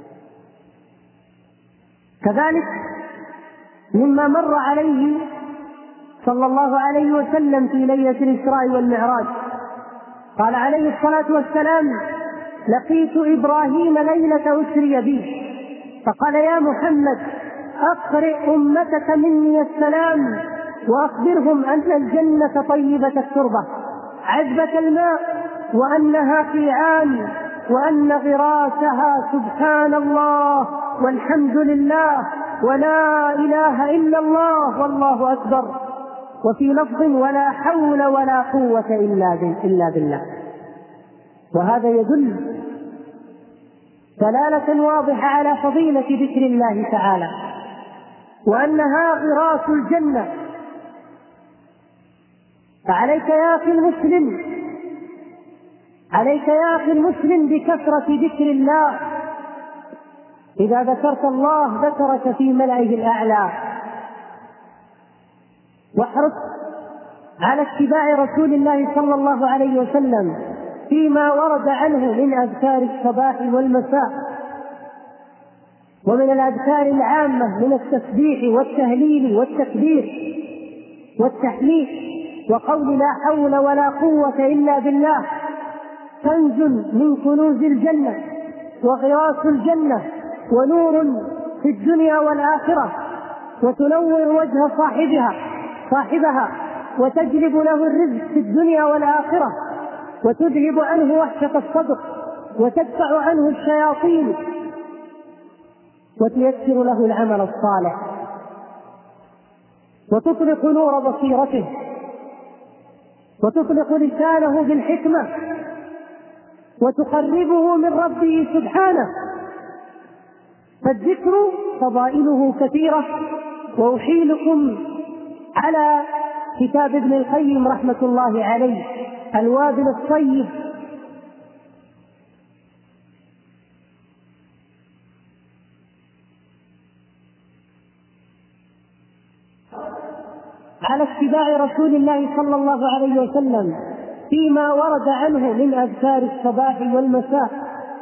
كذلك مما مر عليه صلى الله عليه وسلم في ليلة الإسراء والمعراج قال عليه الصلاة والسلام: لقيت إبراهيم ليلة أسري بي فقال: يا محمد، أقرئ أمتك مني السلام وأخبرهم أن الجنة طيبة التربة عذبة الماء وأنها قيعان وأن غراسها سبحان الله والحمد لله ولا إله إلا الله والله أكبر، وفي لفظ: ولا حول ولا قوة إلا بالله. وهذا يدل دلالة واضحة على فضيلة ذكر الله تعالى وأنها غراس الجنة. فعليك يا أخي المسلم عليك يا أخي المسلم بكثرة ذكر الله. إذا ذكرت الله ذكرك في ملأه الأعلى. واحرص على اتباع رسول الله صلى الله عليه وسلم فيما ورد عنه من أذكار الصباح والمساء، ومن الأذكار العامة من التسبيح والتهليل والتكبير والتحميد وقول لا حول ولا قوة إلا بالله، كنز من كنوز الجنة وغراس الجنة ونور في الدنيا والآخرة، وتنور وجه صاحبها صاحبها وتجلب له الرزق في الدنيا والآخرة، وتذهب عنه وحشة الصدر وتدفع عنه الشياطين وتيسر له العمل الصالح وتطلق نور بصيرته وتطلق لسانه بالحكمة وتقربه من ربه سبحانه. فالذكر فضائله كثيرة. وأحيلكم على كتاب ابن القيم رحمة الله عليه الوابل الطيب، على اتباع رسول الله صلى الله عليه وسلم فيما ورد عنه من أذكار الصباح والمساء،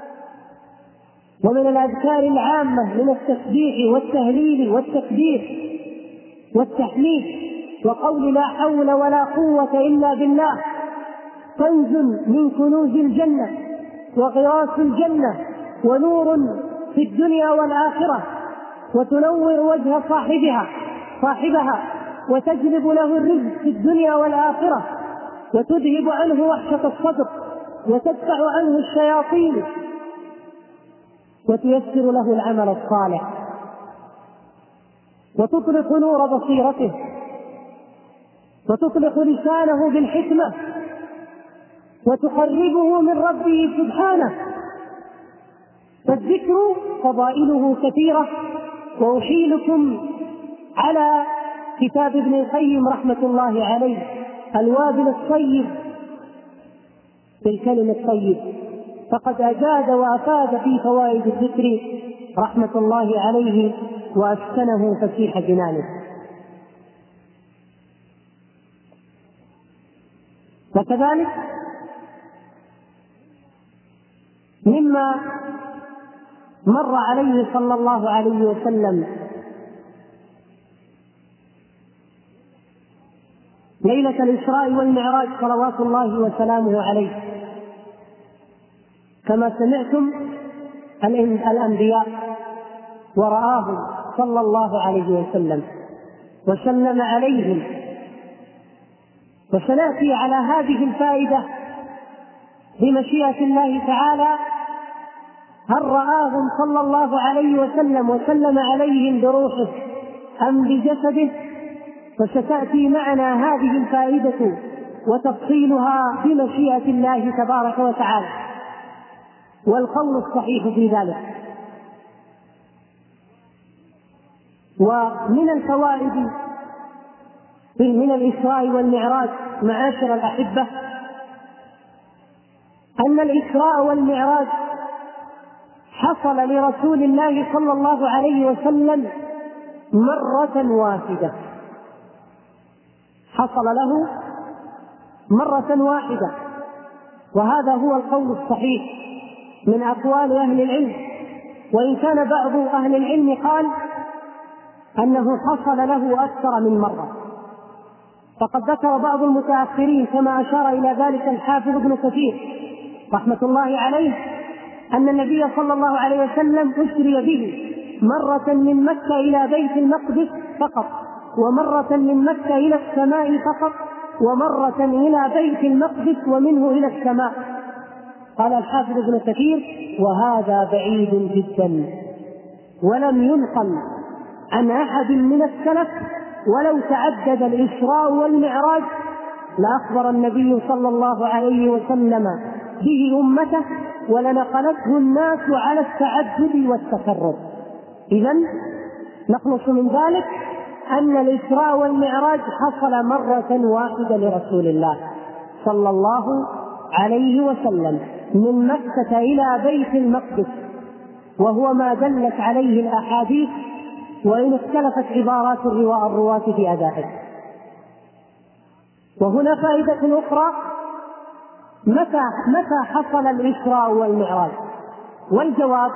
ومن الأذكار العامة من التسبيح والتهليل والتكبير والتحميد وقول لا حول ولا قوة إلا بالله، كنز من كنوز الجنة وغراس الجنة ونور في الدنيا والآخرة، وتنور وجه صاحبها صاحبها وتجلب له الرزق في الدنيا والآخرة، وتذهب عنه وحشة الصدر وتدفع عنه الشياطين، وتيسر له العمل الصالح، وتطلق نور بصيرته، وتطلق لسانه بالحكمة، وتقربه من ربه سبحانه. فالذكر فضائله كثيرة. وأحيلكم على كتاب ابن القيم رحمة الله عليه الوابل الطيب بالكلم الطيب، فقد أجاد وأفاد في فوائد الذكر رحمة الله عليه وأسكنه فسيح جنانه. وكذلك مما مر عليه صلى الله عليه وسلم ليلة الإسراء والمعراج صلوات الله وسلامه عليه، كما سمعتم الأنبياء ورآهم صلى الله عليه وسلم وسلم عليهم. وسنأتي على هذه الفائدة بمشيئة الله تعالى، هل رآهم صلى الله عليه وسلم وسلم عليهم بروحه أم بجسده؟ فستأتي معنا هذه الفائدة وتفصيلها بمشيئة الله تبارك وتعالى، والقول الصحيح في ذلك. ومن الفوائد من الإسراء والمعراج معاشر الأحبة أن الإسراء والمعراج حصل لرسول الله صلى الله عليه وسلم مرة واحدة، حصل له مرة واحدة، وهذا هو القول الصحيح من أقوال أهل العلم، وإن كان بعض أهل العلم قال أنه حصل له أكثر من مرة. فقد ذكر بعض المتأخرين كما أشار إلى ذلك الحافظ ابن كثير رحمة الله عليه أن النبي صلى الله عليه وسلم أسري به مرة من مكة إلى بيت المقدس فقط، ومرة من مكة إلى السماء فقط، ومرة إلى بيت المقدس ومنه إلى السماء. قال الحافظ ابن كثير: وهذا بعيد جدا، ولم ينقل عن أحد من السلف، ولو تعدد الإسراء والمعراج لأخبر النبي صلى الله عليه وسلم به أمته ولنقلته الناس على التعدد والتكرر. إذن نخلص من ذلك أن الإسراء والمعراج حصل مرة واحدة لرسول الله صلى الله عليه وسلم من مكة إلى بيت المقدس، وهو ما دلت عليه الأحاديث وإن اختلفت عبارات الرواة في أدائه. وهنا فائدة أخرى: متى متى حصل الإسراء والمعراج؟ والجواب: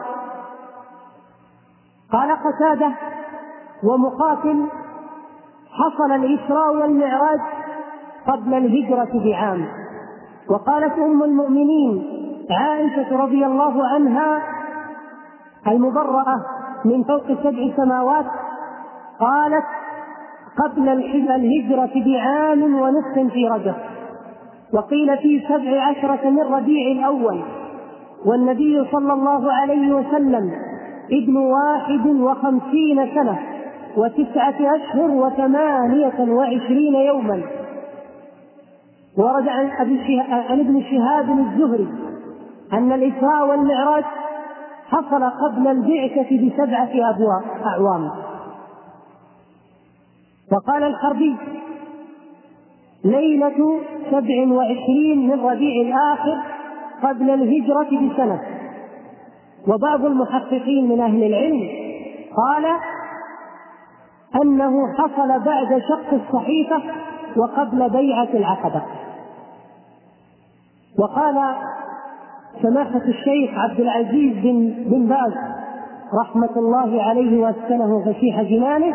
قال قتادة ومقاتل: حصل الإسراء والمعراج قبل الهجرة بعام. وقالت أم المؤمنين عائشة رضي الله عنها المبرأة من فوق سبع سماوات قالت: قبل الهجرة بعام ونصف في رجب. وقيل في سبع عشرة من ربيع الأول، والنبي صلى الله عليه وسلم ابن واحد وخمسين سنة وتسعة أشهر وثمانية وعشرين يوما. ورد عن ابن شهاب الزهري أن الإسراء والمعراج حصل قبل البعثة بسبعة أعوام. وقال الحربي ليلة سبع وعشرين من ربيع الآخر قبل الهجرة بسنة. وبعض المحققين من أهل العلم قال أنه حصل بعد شق الصحيفة وقبل بيعة العقبة. وقال سماحة الشيخ عبد العزيز بن, بن باز رحمة الله عليه واسكنه فسيح جنانه: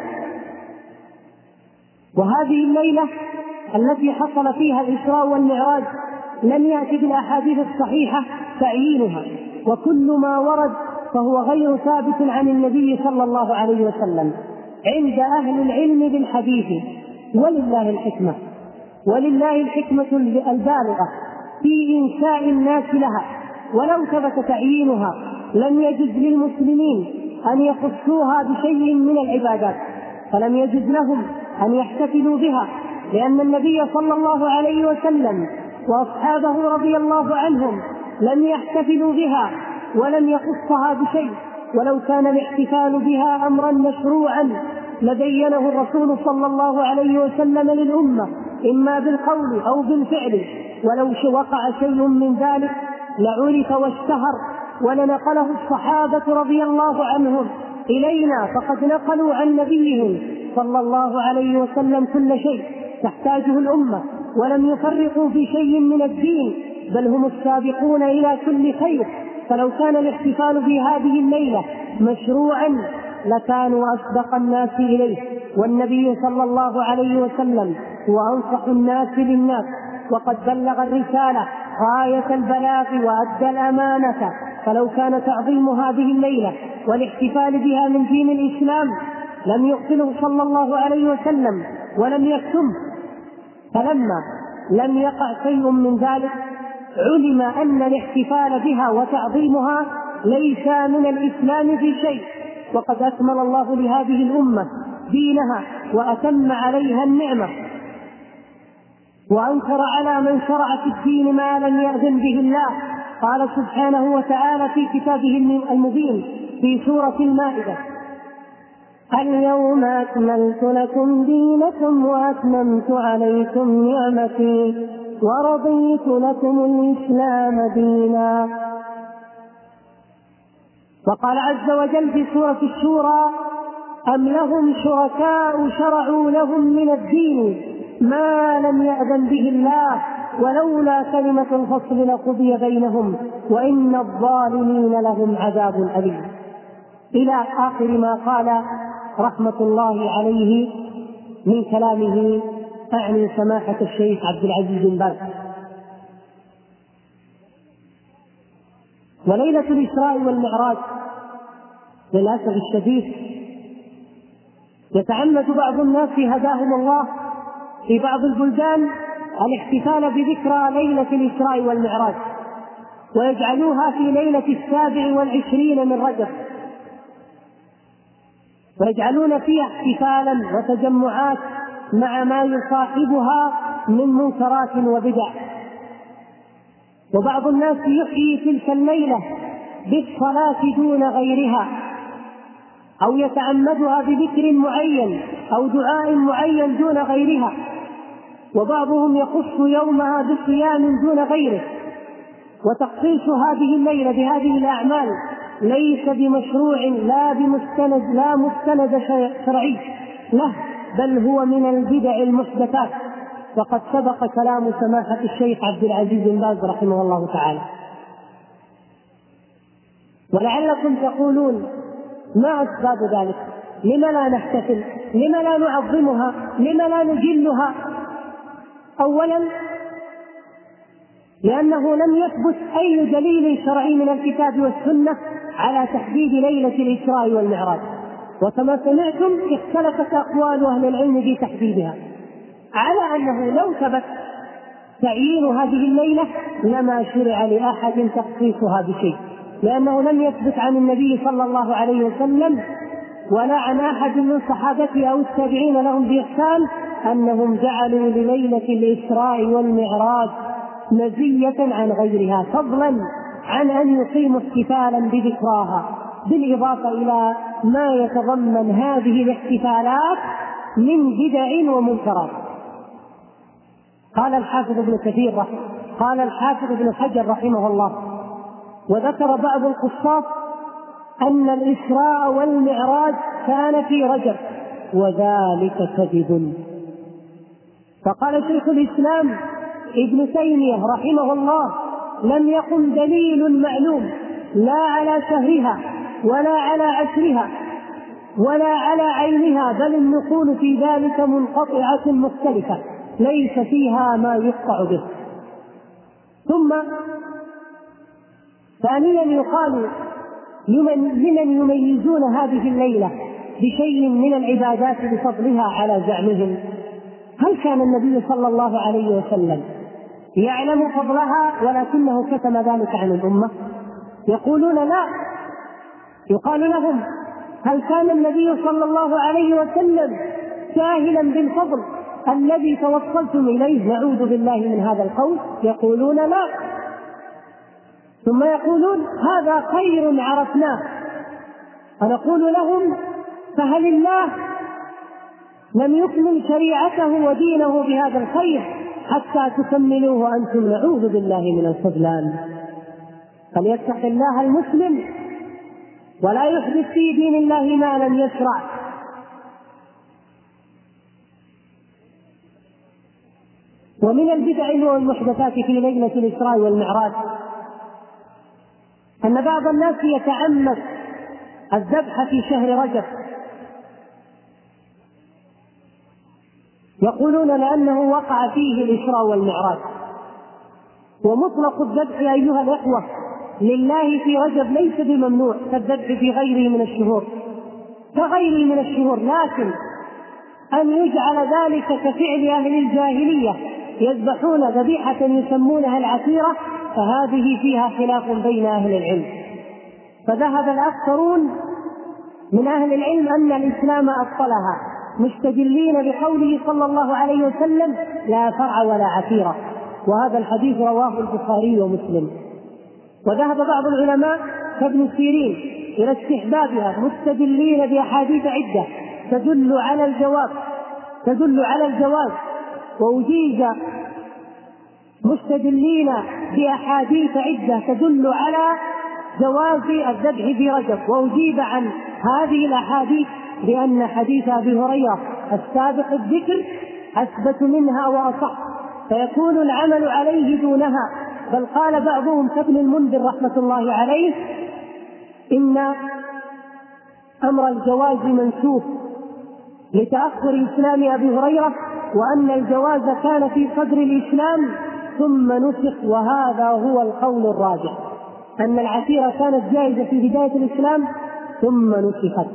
وهذه الليلة التي حصل فيها الإسراء والمعراج لم يأتي بالأحاديث الصحيحة تعيينها، وكل ما ورد فهو غير ثابت عن النبي صلى الله عليه وسلم عند أهل العلم بالحديث. ولله الحكمة ولله الحكمة البالغة في إنشاء الناس لها، ولو ثبت تعيينها لم يجوز للمسلمين أن يخصوها بشيء من العبادات، فلم يجوز لهم أن يحتفلوا بها، لأن النبي صلى الله عليه وسلم وأصحابه رضي الله عنهم لم يحتفلوا بها ولم يخصها بشيء. ولو كان الاحتفال بها أمرا مشروعا لبينه الرسول صلى الله عليه وسلم للأمة إما بالقول أو بالفعل، ولو وقع شيء من ذلك لعرف واشتهر ولنقله الصحابة رضي الله عنهم إلينا، فقد نقلوا عن نبيهم صلى الله عليه وسلم كل شيء تحتاجه الأمة، ولم يفرقوا في شيء من الدين، بل هم السابقون إلى كل خير. فلو كان الاحتفال بهذه الليلة مشروعا لكانوا أصدق الناس إليه، والنبي صلى الله عليه وسلم هو أنصح الناس للناس، وقد بلغ الرسالة غاية البلاغ وأدى الأمانة. فلو كان تعظيم هذه الليلة والاحتفال بها من دين الإسلام لم يقتله صلى الله عليه وسلم ولم يكتمه، فلما لم يقع شيء من ذلك علم أن الاحتفال بها وتعظيمها ليس من الإسلام في شيء، وقد أكمل الله لهذه الأمة دينها وأتم عليها النعمة، وأنكر على من شرع في الدين ما لم يأذن به الله. قال سبحانه وتعالى في كتابه المبين في سورة المائدة: اليوم أكملت لكم دينكم وأتممت عليكم نعمتي ورضيت لكم الإسلام دينا. وقال عز وجل في سورة الشورى: أم لهم شركاء شرعوا لهم من الدين ما لم يأذن به الله ولولا كلمة الفصل لقضي بينهم وإن الظالمين لهم عذاب أليم، إلى آخر ما قال رحمة الله عليه من كلامه، أعني سماحة الشيخ عبد العزيز بن باز. وليلة الإسراء والمعراج للأسف الشديد يتعمد بعض الناس هداهم الله في بعض البلدان الاحتفال بذكرى ليلة الإسراء والمعراج، ويجعلوها في ليلة السابع والعشرين من رجب، ويجعلون فيها احتفالا وتجمعات مع ما يصاحبها من منكرات وبدع. وبعض الناس يحيي تلك الليلة بالصلاة دون غيرها، أو يتعمدها بذكر معين أو دعاء معين دون غيرها، وبعضهم يخص يومها بصيام دون غيره. وتخصيص هذه الليلة بهذه الأعمال ليس بمشروع لا بمستند لا مستند شرعي له، بل هو من البدع المحدثات، وقد سبق كلام سماحة الشيخ عبد العزيز بن باز رحمه الله تعالى. ولعلكم تقولون: ما أسباب ذلك؟ لما لا نحتفل؟ لما لا نعظمها؟ لما لا نجلها؟ أولا لأنه لم يثبت أي دليل شرعي من الكتاب والسنة على تحديد ليلة الإسراء والمعراج، وكما سمعتم اختلفت أقوال أهل العلم في تحديدها، على أنه لو ثبت تعيين هذه الليلة لما شرع لأحد تخصيصها بشيء، لأنه لم يثبت عن النبي صلى الله عليه وسلم ولا عن أحد من صحابته أو التابعين لهم بإحسان أنهم جعلوا لليلة الإسراء والمعراج مزية عن غيرها، فضلا عن أن يقيموا احتفالا بذكراها، بالإضافة إلى ما يتضمن هذه الاحتفالات من بدع ومنكرات. قال الحافظ ابن كثير قال الحافظ ابن حجر رحمه الله: وذكر بعض القصاص أن الإسراء والمعراج كان في رجب، وذلك كذب. فقال شيخ الإسلام ابن تيمية رحمه الله: لم يقم دليل معلوم لا على شهرها ولا على عشرها ولا على عينها، بل النقول في ذلك منقطعة مختلفة ليس فيها ما يقطع به. ثم ثانيا يقال لمن يميزون هذه الليلة بشيء من العبادات بفضلها على زعمهم: هل كان النبي صلى الله عليه وسلم يعلم فضلها ولكنه كتم ذلك عن الأمة؟ يقولون لا. يقال لهم: هل كان النبي صلى الله عليه وسلم جاهلا بالفضل الذي توصلتم إليه؟ نعوذ بالله من هذا القول. يقولون لا. ثم يقولون: هذا خير عرفناه. فنقول لهم: فهل الله لم يكمل شريعته ودينه بهذا الخير حتى تكملوه أنتم؟ نعوذ بالله من الخذلان. فليتق الله المسلم ولا يحدث في دين الله ما لم يشرع. ومن البدع والمحدثات في ليلة الإسراء والمعراج أن بعض الناس يتعمد الذبح في شهر رجب، يقولون لأنه وقع فيه الإسراء والمعراج. ومطلق الذبح أيها الأخوة لله في رجب ليس بممنوع كالذبح في غيره من الشهور كغيره من الشهور، لكن أن يجعل ذلك كفعل أهل الجاهلية يذبحون ذبيحة يسمونها العتيرة، فهذه فيها خلاف بين أهل العلم. فذهب الأكثرون من أهل العلم أن الإسلام أبطلها، مستدلين بقوله صلى الله عليه وسلم: لا فرع ولا عتيرة، وهذا الحديث رواه البخاري ومسلم. وذهب بعض العلماء كابن سيرين إلى استحبابها، مستدلين بأحاديث عدة تدل على الجواز تدل على الجواز وأجيز مستدلين بأحاديث عدة تدل على جواز الذبح في رجب، وأجيب عن هذه الأحاديث بأن حديث أبي هريرة السابق الذكر أثبت منها وأصح، فيكون العمل عليه دونها. بل قال بعضهم كابن المنذر رحمة الله عليه: إن أمر الجواز منسوخ لتأخر إسلام أبي هريرة، وأن الجواز كان في صدر الإسلام ثم نسخ، وهذا هو القول الراجح، أن العتيرة كانت جائزة في بداية الإسلام ثم نسخت.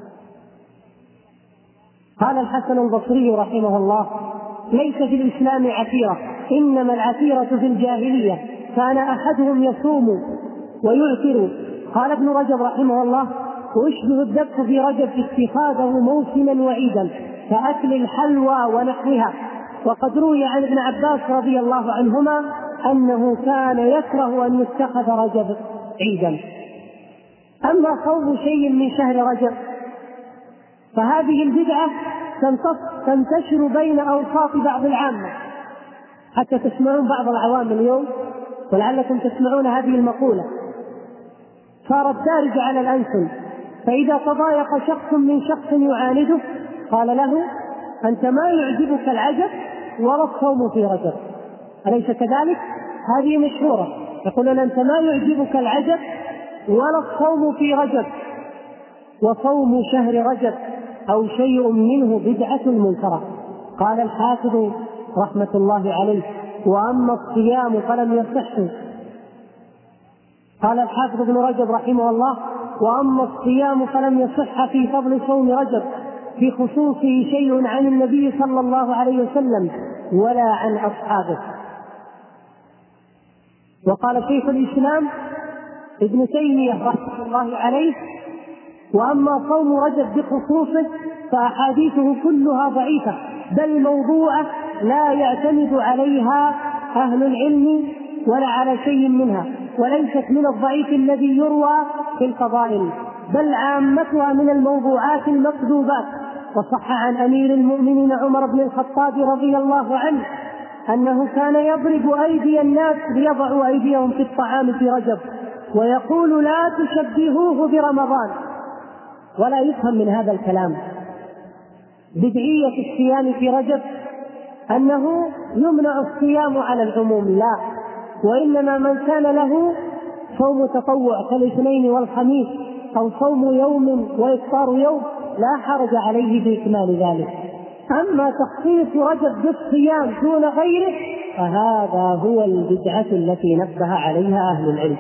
قال الحسن البصري رحمه الله: ليس في الإسلام عتيرة، إنما العتيرة في الجاهلية، كان أحدهم يصوم ويعتر. قال ابن رجب رحمه الله: ويشبه الذبح في رجب اتخاذه موسما وعيدا كأكل الحلوى ونحوها. وقد روي عن ابن عباس رضي الله عنهما أنه كان يكره أن يتخذ رجب عيدا. أما صوم شيء من شهر رجب فهذه البدعة تنتشر بين أوساط بعض العامة، حتى تسمعون بعض العوام اليوم ولعلكم تسمعون هذه المقولة: صارت دارجة على الألسن، فإذا تضايق شخص من شخص يعانده قال له: أنت ما يعجبك العجب ولا الصوم في رجب. أليس كذلك؟ هذه مشهورة، يقولون: أنت ما يعجبك العجب ولا الصوم في رجب، وصوم شهر رجب أو شيء منه بدعة منكرة. قال الحافظ رحمة الله عليه: وأما الصيام فلم يصح. قال الحافظ ابن رجب رحمه الله: وأما الصيام فلم يصح في فضل صوم رجب بخصوصه شيء عن النبي صلى الله عليه وسلم ولا عن أصحابه. وقال شيخ الإسلام ابن تيمية رحمه الله عليه: وأما صوم رجب بخصوصه فأحاديثه كلها ضعيفة، بل موضوعة لا يعتمد عليها أهل العلم ولا على شيء منها، وليست من الضعيف الذي يروى في الفضائل، بل عامتها من الموضوعات المكذوبات. وصح عن أمير المؤمنين عمر بن الخطاب رضي الله عنه أنه كان يضرب أيدي الناس ليضعوا أيديهم في الطعام في رجب، ويقول لا تشبهوه برمضان. ولا يفهم من هذا الكلام بدعية الصيام في رجب أنه يمنع الصيام على العموم، لا، وإنما من كان له صوم تطوع كالاثنين والخميس أو صوم يوم وإفطار يوم لا حرج عليه بإكمال ذلك. أما تخصيص رجب بالصيام دون غيره فهذا هو البدعة التي نبه عليها أهل العلم.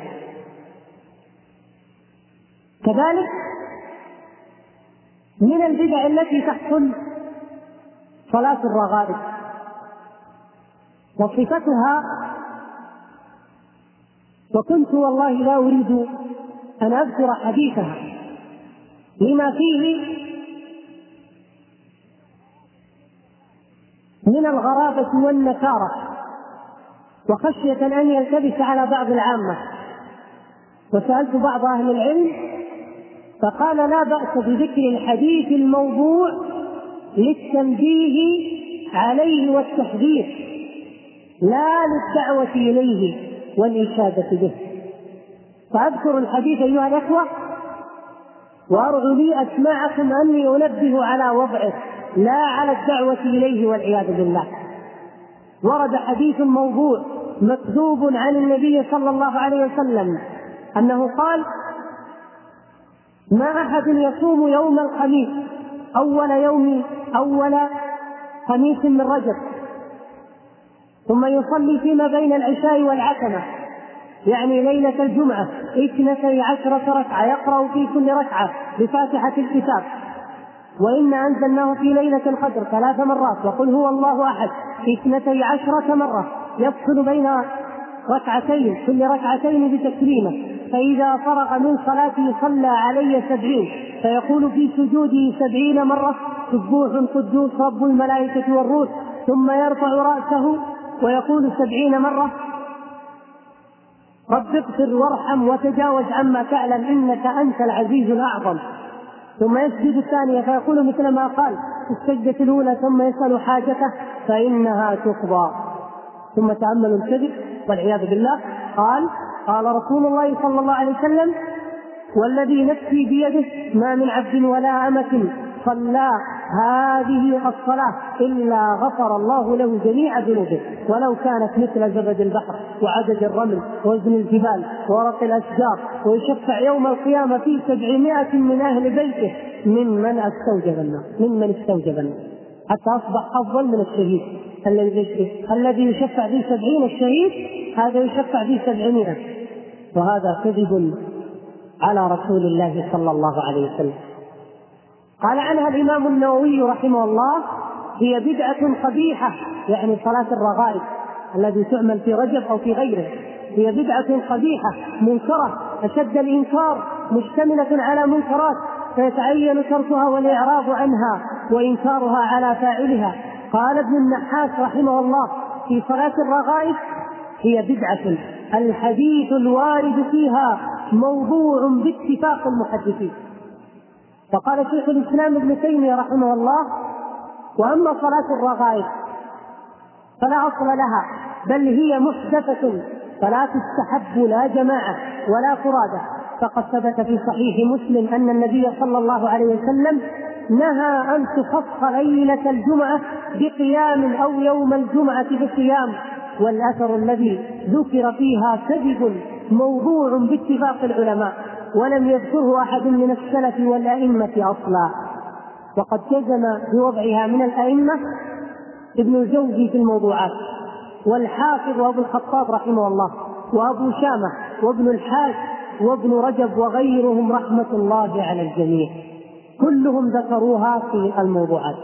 كذلك من البدع التي تحصل صلاة الرغائب، وصفتها، وكنت والله لا أريد أن أذكر حديثها لما فيه من الغرابة والنكارة، وخشية أن يلتبس على بعض العامة. وسألت بعض أهل العلم فقال لا بأس بذكر الحديث الموضوع للتنبيه عليه والتحذير، لا للدعوة إليه والإشادة به. فأذكر الحديث أيها الأخوة، وأرجو لي أسمعكم أني أنبه على وضعه لا على الدعوة إليه والعياذ بالله. ورد حديث موضوع مكذوب عن النبي صلى الله عليه وسلم أنه قال: ما أحد يصوم يوم الخميس أول يوم أول خميس من رجب ثم يصلي فيما بين العشاء والعتمة، يعني ليلة الجمعة، اثنتي عشرة ركعة، يقرأ في كل ركعة بفاتحة الكتاب، وإنا أنزلناه في ليلة القدر ثلاث مرات، وقل هو الله أحد اثنتي عشرة مرة، يفصل بين ركعتين كل ركعتين بتكريمة، فإذا فرغ من صلاته صلى علي سبعين، فيقول في سجوده سبعين مرة: سبوح قدوس رب الملائكة والروح، ثم يرفع رأسه ويقول سبعين مرة: رب اغفر وارحم وتجاوز عما تعلم إنك أنت العزيز الأعظم، ثم يسجد الثانية فيقول مثل ما قال في السجدة الأولى، ثم يسأل حاجته فإنها تقضى. ثم تأملوا الكذب والعياذ بالله، قال قال رسول الله صلى الله عليه وسلم: والذي نفسي بيده ما من عبد ولا أمة صلى هذه الصلاة إلا غفر الله له جميع ذنوبه ولو كانت مثل زبد البحر وعدد الرمل ووزن الجبال وورق الأشجار، ويشفع يوم القيامة في سبعمائة من أهل بيته ممن استوجب النار ممن استوجب النار حتى أصبح أفضل من الشهيد الذي يشفع في سبعين، الشهيد هذا يشفع في سبعمائة، وهذا كذب على رسول الله صلى الله عليه وسلم. قال عنها الإمام النووي رحمه الله: هي بدعة قبيحة، يعني صلاة الرغائب التي تعمل في رجب أو في غيره، هي بدعة قبيحة منكرة أشد الإنكار، مشتملة على منكرات، فيتعين تركها والإعراض عنها وإنكارها على فاعلها. قال ابن النحاس رحمه الله في صلاة الرغائب: هي بدعة الحديث الوارد فيها موضوع باتفاق المحدثين. وقال شيخ الإسلام ابن تيمية رحمه الله: وأما صلاة الرغائب فلا أصل لها، بل هي محدثة فلا تستحب لا جماعة ولا فرادة. فقد ثبت في صحيح مسلم أن النبي صلى الله عليه وسلم نهى أن تخص ليلة الجمعة بقيام أو يوم الجمعة بقيام، والأثر الذي ذكر فيها كذب موضوع باتفاق العلماء، ولم يذكره أحد من السلف والأئمة أصلا. وقد جزم بوضعها من الأئمة ابن الجوزي في الموضوعات، والحافظ وابو الخطاب رحمه الله، وأبو شامة وابن الحاج وابن رجب وغيرهم رحمة الله على الجميع، كلهم ذكروها في الموضوعات.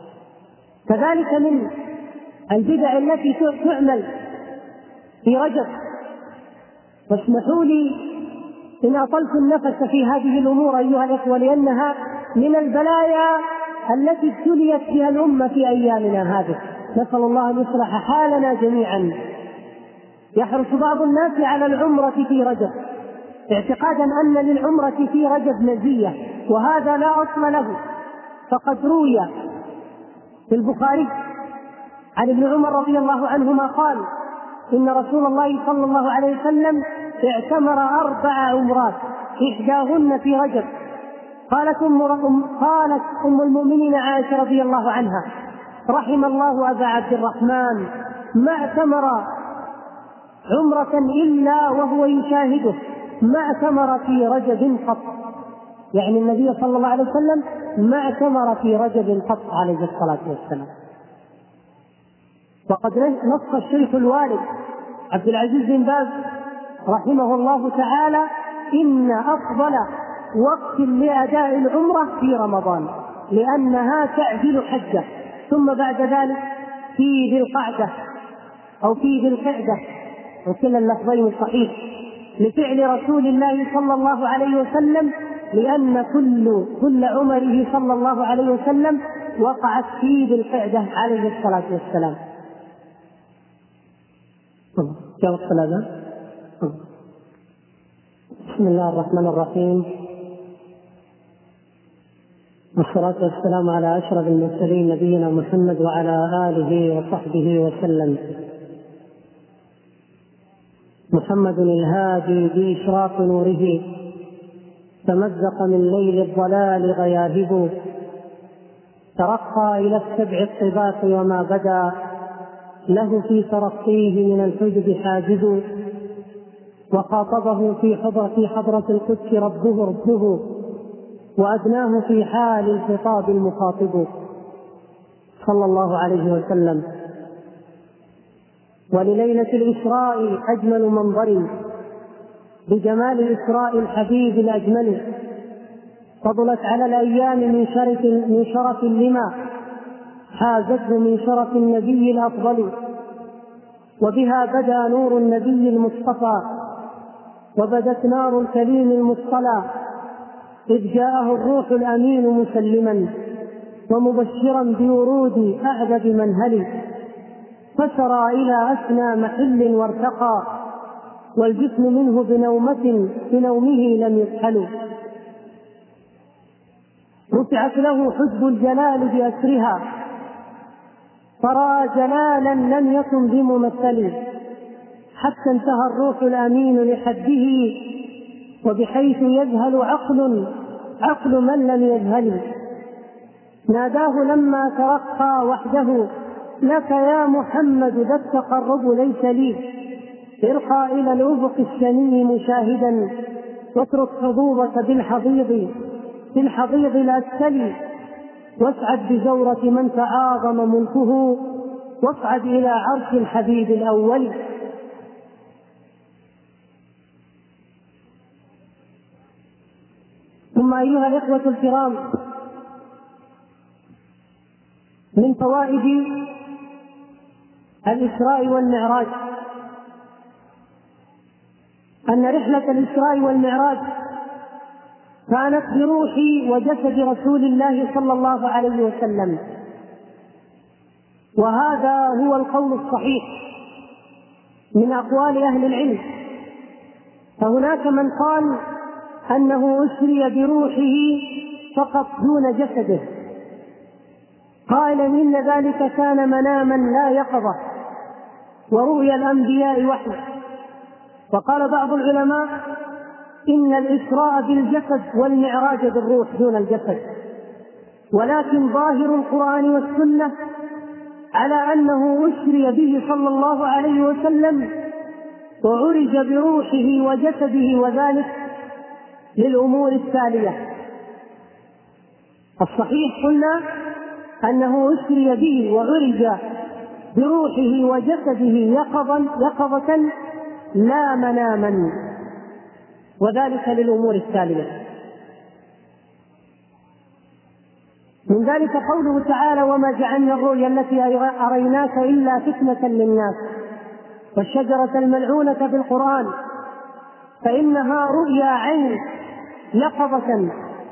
كذلك من البدع التي تعمل في رجب، واسمحوا لي إن أطلت النفس في هذه الأمور أيها الأخوة، لأنها من البلايا التي ابتليت بها الأمة في أيامنا هذه. نسأل الله أن يصلح حالنا جميعا. يحرص بعض الناس على العمرة في رجب اعتقادا أن للعمرة في رجب مزية، وهذا لا أصل له. فقد روي في البخاري عن ابن عمر رضي الله عنهما قال: إن رسول الله صلى الله عليه وسلم اعتمر أربع عمرات إحداهن في رجب. قالت أم, قالت أم المؤمنين عائشة رضي الله عنها: رحم الله أبا عبد الرحمن، ما اعتمر عمرة إلا وهو يشاهده، ما اعتمر في رجب قط. يعني النبي صلى الله عليه وسلم ما اعتمر في رجب قط عليه الصلاة والسلام. وقد نص الشيخ الوالد عبد العزيز بن باز رحمه الله تعالى: إن أفضل وقت لأداء العمرة في رمضان، لأنها تعجل حجة، ثم بعد ذلك في ذي القعدة أو في ذي القعدة، وكلا اللفظين صحيح، لفعل رسول الله صلى الله عليه وسلم، لأن كل كل عمره صلى الله عليه وسلم وقعت في ذي القعدة عليه الصلاة والسلام. جاء الصلاة. بسم الله الرحمن الرحيم، والصلاة والسلام على أشرف المرسلين نبينا محمد وعلى آله وصحبه وسلم. محمد الهادي بإشراق نوره، تمزق من ليل الضلال غياهب، ترقى إلى السبع الطباق وما بدا له في ترقيه من الحجب حاجب، وخاطبه في حضرة في حضرة القدس ربه ربه، وأدناه في حال الخطاب المخاطب صلى الله عليه وسلم. ولليلة الإسراء أجمل منظر بجمال إسراء الحبيب الأجمل، فضلت على الأيام من شرف, من شرف لما حازته من شرف النبي الأفضل، وبها بدا نور النبي المصطفى، وبدت نار الكريم المصطلى، إذ جاءه الروح الأمين مسلما ومبشرا بورود أعذب منهل، فسرى إلى أسنى محل وارتقى، والجسم منه بنومة بنومه لم يكحل، رفعت له حجب الجلال بأسرها، فرأى جلالا لم يكن بممثل، حتى انتهى الروح الأمين لحده، وبحيث يذهل عقل عقل من لم يذهل، ناداه لما ترقى وحده: لك يا محمد ذا التقرب ليس لي، ارقى إلى الأفق السني مشاهدا، واترك حظوظك بالحضيض بالحضيض الأسفل، واسعد بزورة من تعاظم ملكه، واصعد إلى عرش الحبيب الأول. ثم أيها الإخوة الكرام، من فوائد الإسراء والمعراج أن رحلة الإسراء والمعراج كانت بروح وجسد رسول الله صلى الله عليه وسلم، وهذا هو القول الصحيح من أقوال أهل العلم. فهناك من قال أنه أسري بروحه فقط دون جسده، قائلا إن ذلك كان مناما لا يقظة، ورؤيا الأنبياء وحي. وقال بعض العلماء إن الإسراء بالجسد والمعراج بالروح دون الجسد، ولكن ظاهر القرآن والسنة على أنه أسري به صلى الله عليه وسلم وعرج بروحه وجسده، وذلك للأمور التالية: الصحيح قلنا أنه أسري به وعرج بروحه وجسده يقظا يقظة لا مناما، وذلك للأمور التالية. من ذلك قوله تعالى: وما جعلنا الرؤيا التي أريناك إلا فتنة للناس، والشجرة الملعونة في القرآن، فإنها رؤيا عين يقظة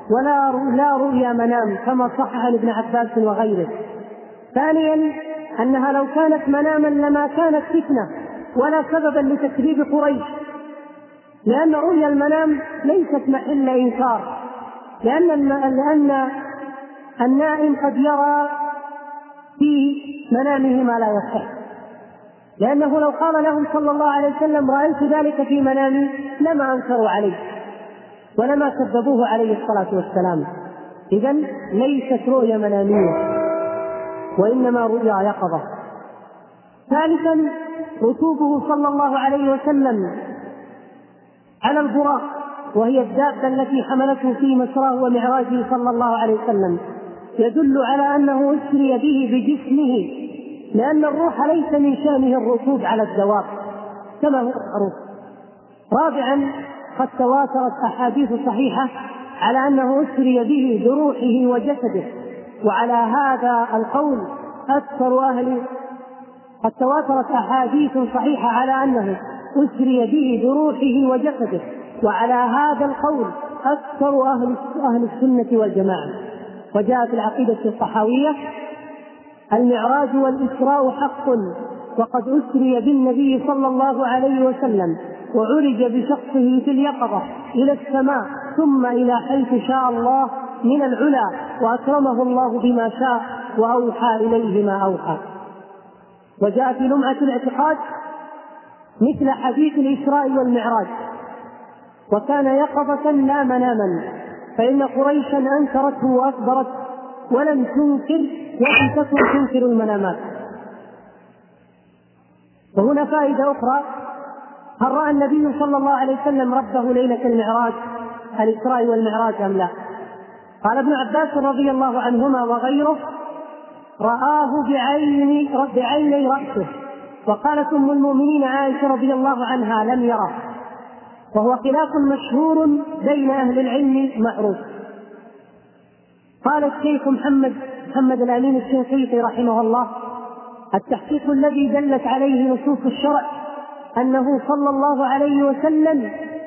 ولا لا رؤيا منام كما صح عن ابن عباس وغيره. ثانيا أنها لو كانت مناما لما كانت فتنة ولا سببا لتكذيب قريش، لأن رؤيا المنام ليست محل إنكار، لأن لأن النائم قد يرى في منامه ما لا يصح، لأنه لو قال لهم صلى الله عليه وسلم رأيت ذلك في منامي لما أنكروا عليه ولما كذبوه عليه الصلاة والسلام. إذن ليست رؤيا منامية وإنما رؤيا يقظة. ثالثا ركوبه صلى الله عليه وسلم على البراق، وهي الدابة التي حملته في مسراه ومعراجه صلى الله عليه وسلم، يدل على أنه أسري به بجسمه، لأن الروح ليس من شأنه الركوب على الدواب كما هو معروف. رابعا قد تواترت أحاديث صحيحة على أنه أسري به بروحه وجسده، وعلى هذا القول أكثر أهل قد تواترت أحاديث صحيحة على أنه أسري به بروحه وجسده، وعلى هذا القول أكثر أهل أهل السنة والجماعة. وجاء في العقيدة الطحاوية: المعراج والإسراء حق، وقد أسري بالنبي صلى الله عليه وسلم وعرج بشخصه في اليقظة إلى السماء ثم إلى حيث شاء الله من العلا، وأكرمه الله بما شاء وأوحى إليه ما أوحى. وجاء في لمعة الاعتقاد مثل حديث الإسراء والمعراج: وكان يقظة لا مناما، فإن قريشا أنكرته وأكبرت ولم تنكر ولم تكن تنكر المنامات. وهنا فائدة أخرى: هل رأى النبي صلى الله عليه وسلم ربه ليلة المعراج الإسراء والمعراج أم لا؟ قال ابن عباس رضي الله عنهما وغيره: رآه بعين بعيني رأسه. وقالت أم المؤمنين عائشة رضي الله عنها: لم يره. وهو خلاف مشهور بين أهل العلم معروف. قال الشيخ محمد محمد الأمين الشنقيطي رحمه الله: التحقيق الذي دلت عليه نصوص الشرع أنه صلى الله عليه وسلم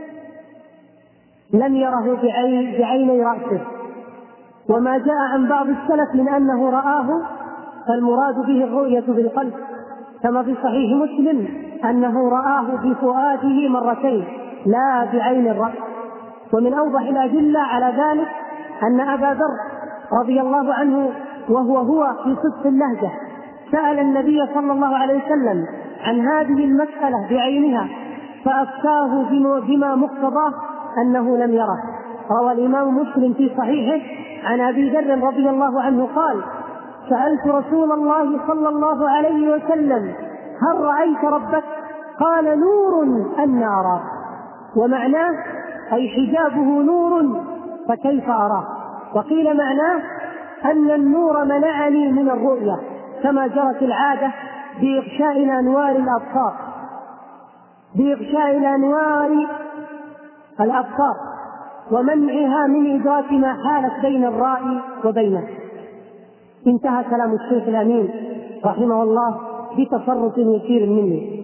لم يره بعين بعيني رأسه. وما جاء عن بعض السلف من أنه رآه فالمراد به الرؤية بالقلب، كما في صحيح مسلم أنه رآه بفؤاده مرتين لا بعين الرأس. ومن أوضح الأدلة على ذلك أن أبا ذر رضي الله عنه وهو هو في صدق اللهجة سأل النبي صلى الله عليه وسلم عن هذه المسألة بعينها، فأفتاه بما مقتضاه أنه لم يره. روى الإمام مسلم في صحيحه عن أبي ذر رضي الله عنه قال: سألت رسول الله صلى الله عليه وسلم: هل رأيت ربك؟ قال: نور أنى أراه. ومعناه أي حجابه نور فكيف أراه. وقيل معناه أن النور منعني من الرؤية، كما جرت العادة بإغشاء الأنوار الأبصار بإغشاء الأنوار الأبصار ومنعها من إدراك ما حالت بين الرائي وبينه. انتهى كلام الشيخ الأمين رحمه الله بتصرف يسير منه.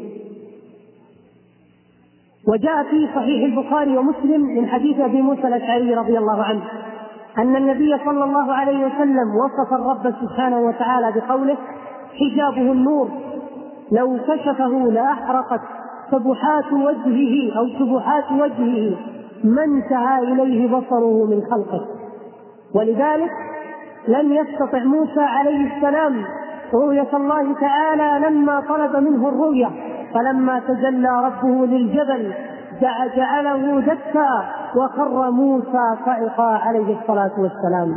وجاء في صحيح البخاري ومسلم من حديث أبي موسى الأشعري رضي الله عنه أن النبي صلى الله عليه وسلم وصف الرب سبحانه وتعالى بقوله: حجابه النور، لو كشفه لأحرقت سبحات وجهه أو سبحات وجهه ما انتهى إليه بصره من خلقه. ولذلك لم يستطع موسى عليه السلام رؤية الله تعالى لما طلب منه الرؤية، فلما تجلى ربه للجبل جعله دكا وخر موسى صعقا عليه الصلاة والسلام.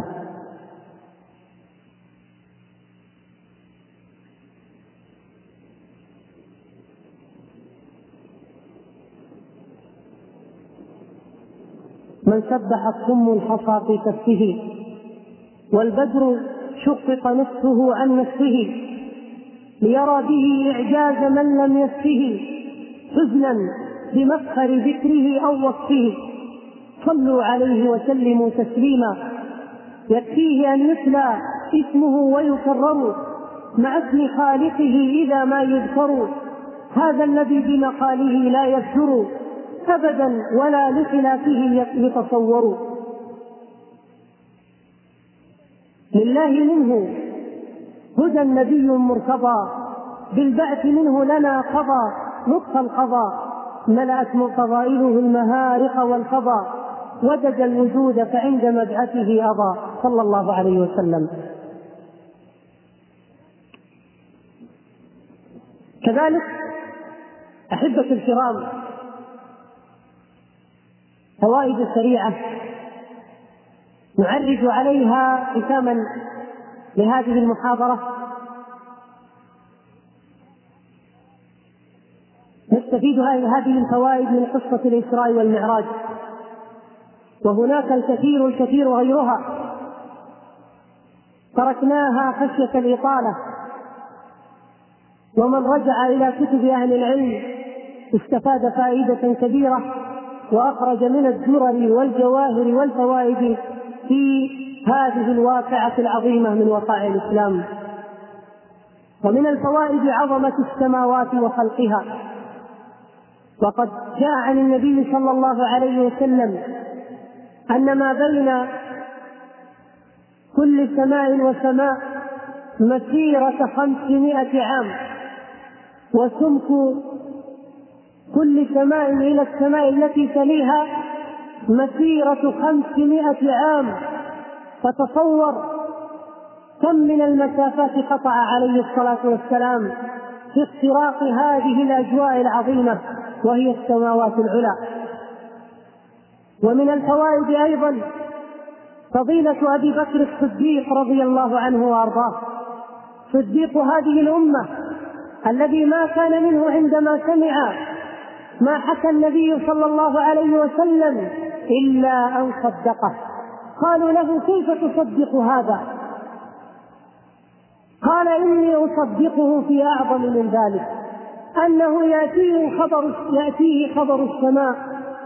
من سبح الصم الحصى في كفه، والبدر شقق نصفه عن نصفه، ليرى به إعجاز من لم يسه، حزنا بمفخر ذكره أو وصفه. صلوا عليه وسلموا تسليما، يكفيه أن يتلى اسمه ويكرر مع اسم خالقه إذا ما يذكر. هذا الذي بمقاله لا يذكر أبدا ولا لخلافه يتصور. لله منه هدى نبي مرتضى، بالبعث منه لنا قضى نطق القضاء، ملأت فضائله المهارق والفضا، ودد الوجود فعند مبعثه أضى صلى الله عليه وسلم. كذلك أحبة الكرام، فوائد سريعة نعرج عليها ختاما لهذه المحاضرة. نستفيد هذه الفوائد من قصة الإسراء والمعراج، وهناك الكثير الكثير غيرها تركناها خشية الإطالة، ومن رجع إلى كتب أهل العلم استفاد فائدة كبيرة وأخرج من الدرر والجواهر والفوائد في هذه الواقعة العظيمة من وقائع الإسلام. ومن الفوائد عظمة السماوات وخلقها، وقد جاء عن النبي صلى الله عليه وسلم أن ما بين كل سماء وسماء مسيرة خمسمائة عام، وسمك كل سماء إلى السماء التي تليها مسيرة خمسمائة عام. فتصور كم من المسافات قطع عليه الصلاة والسلام في اختراق هذه الأجواء العظيمة وهي السماوات العلى. ومن الفوائد أيضا فضيلة أبي بكر الصديق رضي الله عنه وأرضاه، صديق هذه الأمة، الذي ما كان منه عندما سمع ما حكى النبي صلى الله عليه وسلم إلا أن صدقه. قالوا له: كيف تصدق هذا؟ قال: إني أصدقه في أعظم من ذلك، أنه يأتيه خبر, يأتيه خبر السماء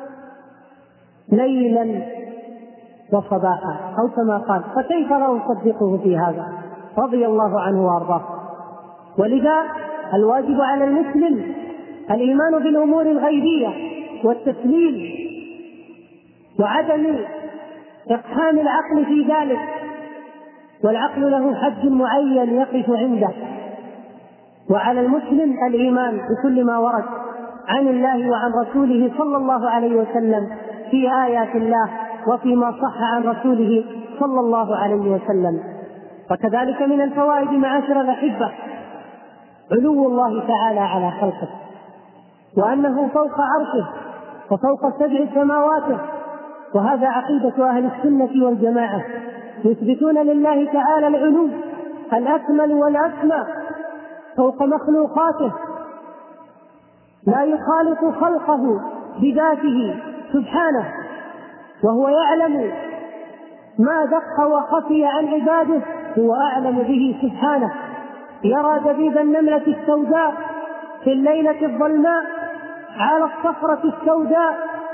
ليلا وصباحا، أو كما قال، فكيف لا أصدقه في هذا؟ رضي الله عنه وأرضاه. ولذا الواجب على المسلم الإيمان بالأمور الغيبية والتسليم وعدم إقحام العقل في ذلك، والعقل له حد معين يقف عنده. وعلى المسلم الإيمان بكل ما ورد عن الله وعن رسوله صلى الله عليه وسلم في آيات الله وفيما صح عن رسوله صلى الله عليه وسلم. وكذلك من الفوائد معاشر الأحبة علو الله تعالى على خلقه، وأنه فوق عرشه وفوق سبع سماواته، وهذا عقيدة أهل السنة والجماعة، يثبتون لله تعالى العلو الأكمل والأسمى فوق مخلوقاته، لا يخالط خلقه بذاته سبحانه، وهو يعلم ما دق وخفي عن عباده، هو أعلم به سبحانه. يرى دبيب النملة السوداء في الليلة الظلماء على الصخرة السوداء،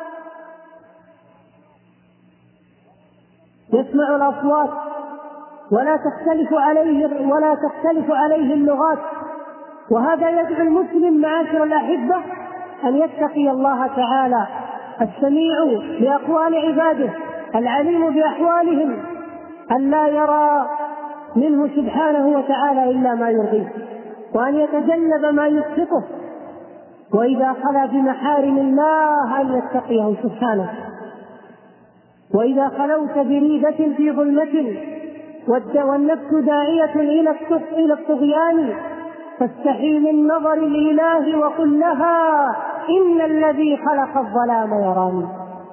يسمع الأصوات ولا تختلف عليه ولا تختلف عليه اللغات. وهذا يدعو المسلم معاشر الأحبة أن يتقي الله تعالى السميع بأقوال عباده العليم بأحوالهم، أن لا يرى منه سبحانه وتعالى إلا ما يرضيه، وأن يتجنب ما يسخطه، وإذا خلا بمحارم الله أن يتقيه سبحانه. وإذا خلوت بريدة في ظلمة والنفس داعية إلى الطغيان فاستحي من نظر الإله وقل لها إن الذي خلق الظلام يراني،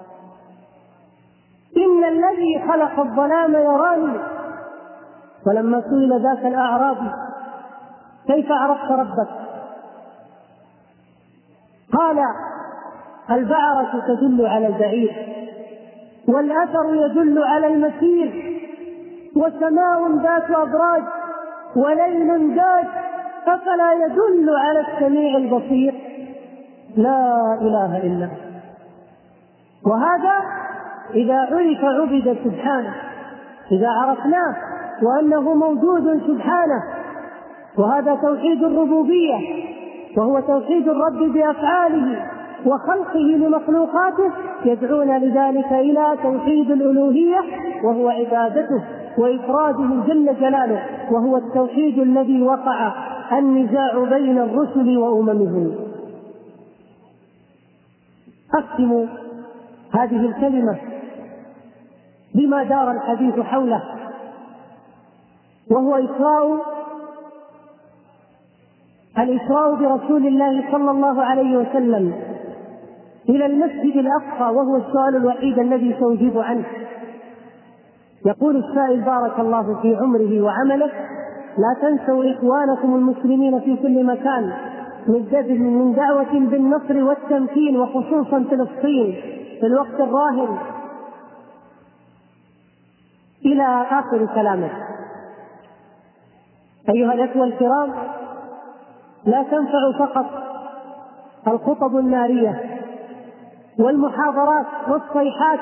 إن الذي خلق الظلام يراني. ولما سئل ذاك الأعرابي: كيف عرفت ربك؟ قال: البعرة تدل على البعير، والأثر يدل على المسير، وسماء ذات أبراج وليل داج، أفلا يدل على السميع البصير؟ لا إله إلا هو. وهذا إذا عرف عبد سبحانه، إذا عرفناه وأنه موجود سبحانه. وهذا توحيد الربوبية، وهو توحيد الرب بأفعاله وخلقه لمخلوقاته، يدعون لذلك إلى توحيد الألوهية وهو عبادته وإفراده جل جلاله، وهو التوحيد الذي وقع النزاع بين الرسل وأممهم. أختم هذه الكلمة بما دار الحديث حوله، وهو إسراء الإسراء برسول الله صلى الله عليه وسلم إلى المسجد الأقصى، وهو السؤال الوحيد الذي سأجيب عنه. يقول السائل: بارك الله في عمره وعمله، لا تنسوا إخوانكم المسلمين في كل مكان من دعوة بالنصر والتمكين، وخصوصا فلسطين في الوقت الراهن، إلى آخر كلامه. أيها الأخوة الكرام، لا تنفع فقط الخطب النارية والمحاضرات والصيحات،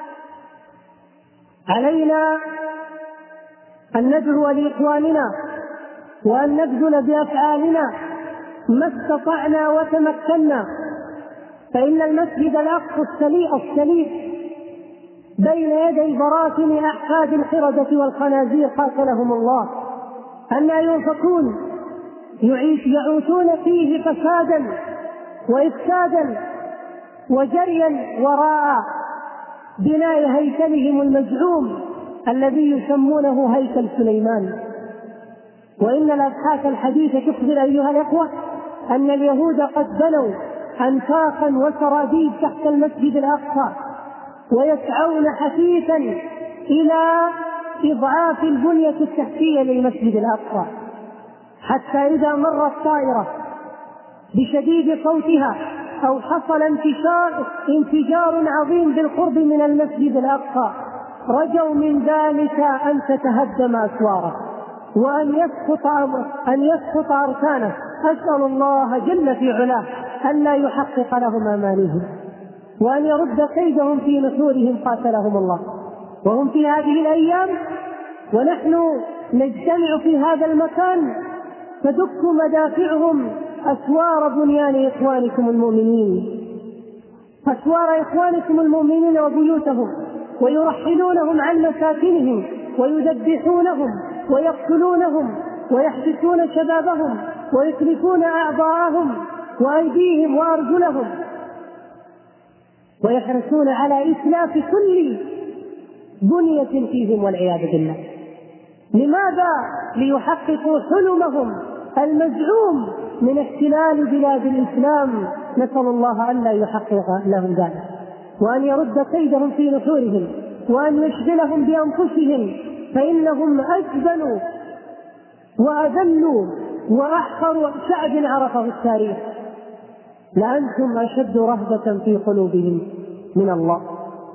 علينا أن ندعو لإخواننا وأن نبذل بأفعالنا ما استطعنا وتمكنا، فإن المسجد الأقصى الشريف بين يدي براثن أحفاد القردة والخنازير قاتلهم الله، أن ينفقون يعيشون فيه فسادا وإفسادا وجريا وراء بناء هيكلهم المزعوم الذي يسمونه هيكل سليمان. وإن الأبحاث الحديثة تخبر أيها الأخوة أن اليهود قد بنوا أنفاقا وسراديب تحت المسجد الأقصى، ويسعون حثيثا إلى إضعاف البنية التحتية للمسجد الأقصى، حتى إذا مرت طائرة بشديد صوتها أو حصل انتشار انفجار عظيم بالقرب من المسجد الأقصى، رجوا من ذلك أن تتهدم أسواره وأن يسقط أن يسقط أركانه. أسأل الله جل في علاه أن لا يحقق لهم أمانيهم، وأن يرد كيدهم في نحورهم قاتلهم الله. وهم في هذه الأيام ونحن نجتمع في هذا المكان تدك مدافعهم أسوار بنيان إخوانكم المؤمنين، أسوار إخوانكم المؤمنين وبيوتهم، ويرحلونهم عن مساكنهم ويذبحونهم ويقتلونهم ويحبسون شبابهم ويتلفون أعضاءهم وأيديهم وأرجلهم، ويحرصون على إتلاف كل بنية فيهم والعياذ بالله. لماذا؟ ليحققوا حلمهم المزعوم من احتلال بلاد الإسلام. نسأل الله أن لا يحقق لهم ذلك، وأن يرد كيدهم في نحورهم، وأن يشغلهم بأنفسهم، فإنهم أجبنوا وأذلوا وأحقروا شعب عرفه التاريخ. لأنتم أشد رهبة في قلوبهم من الله.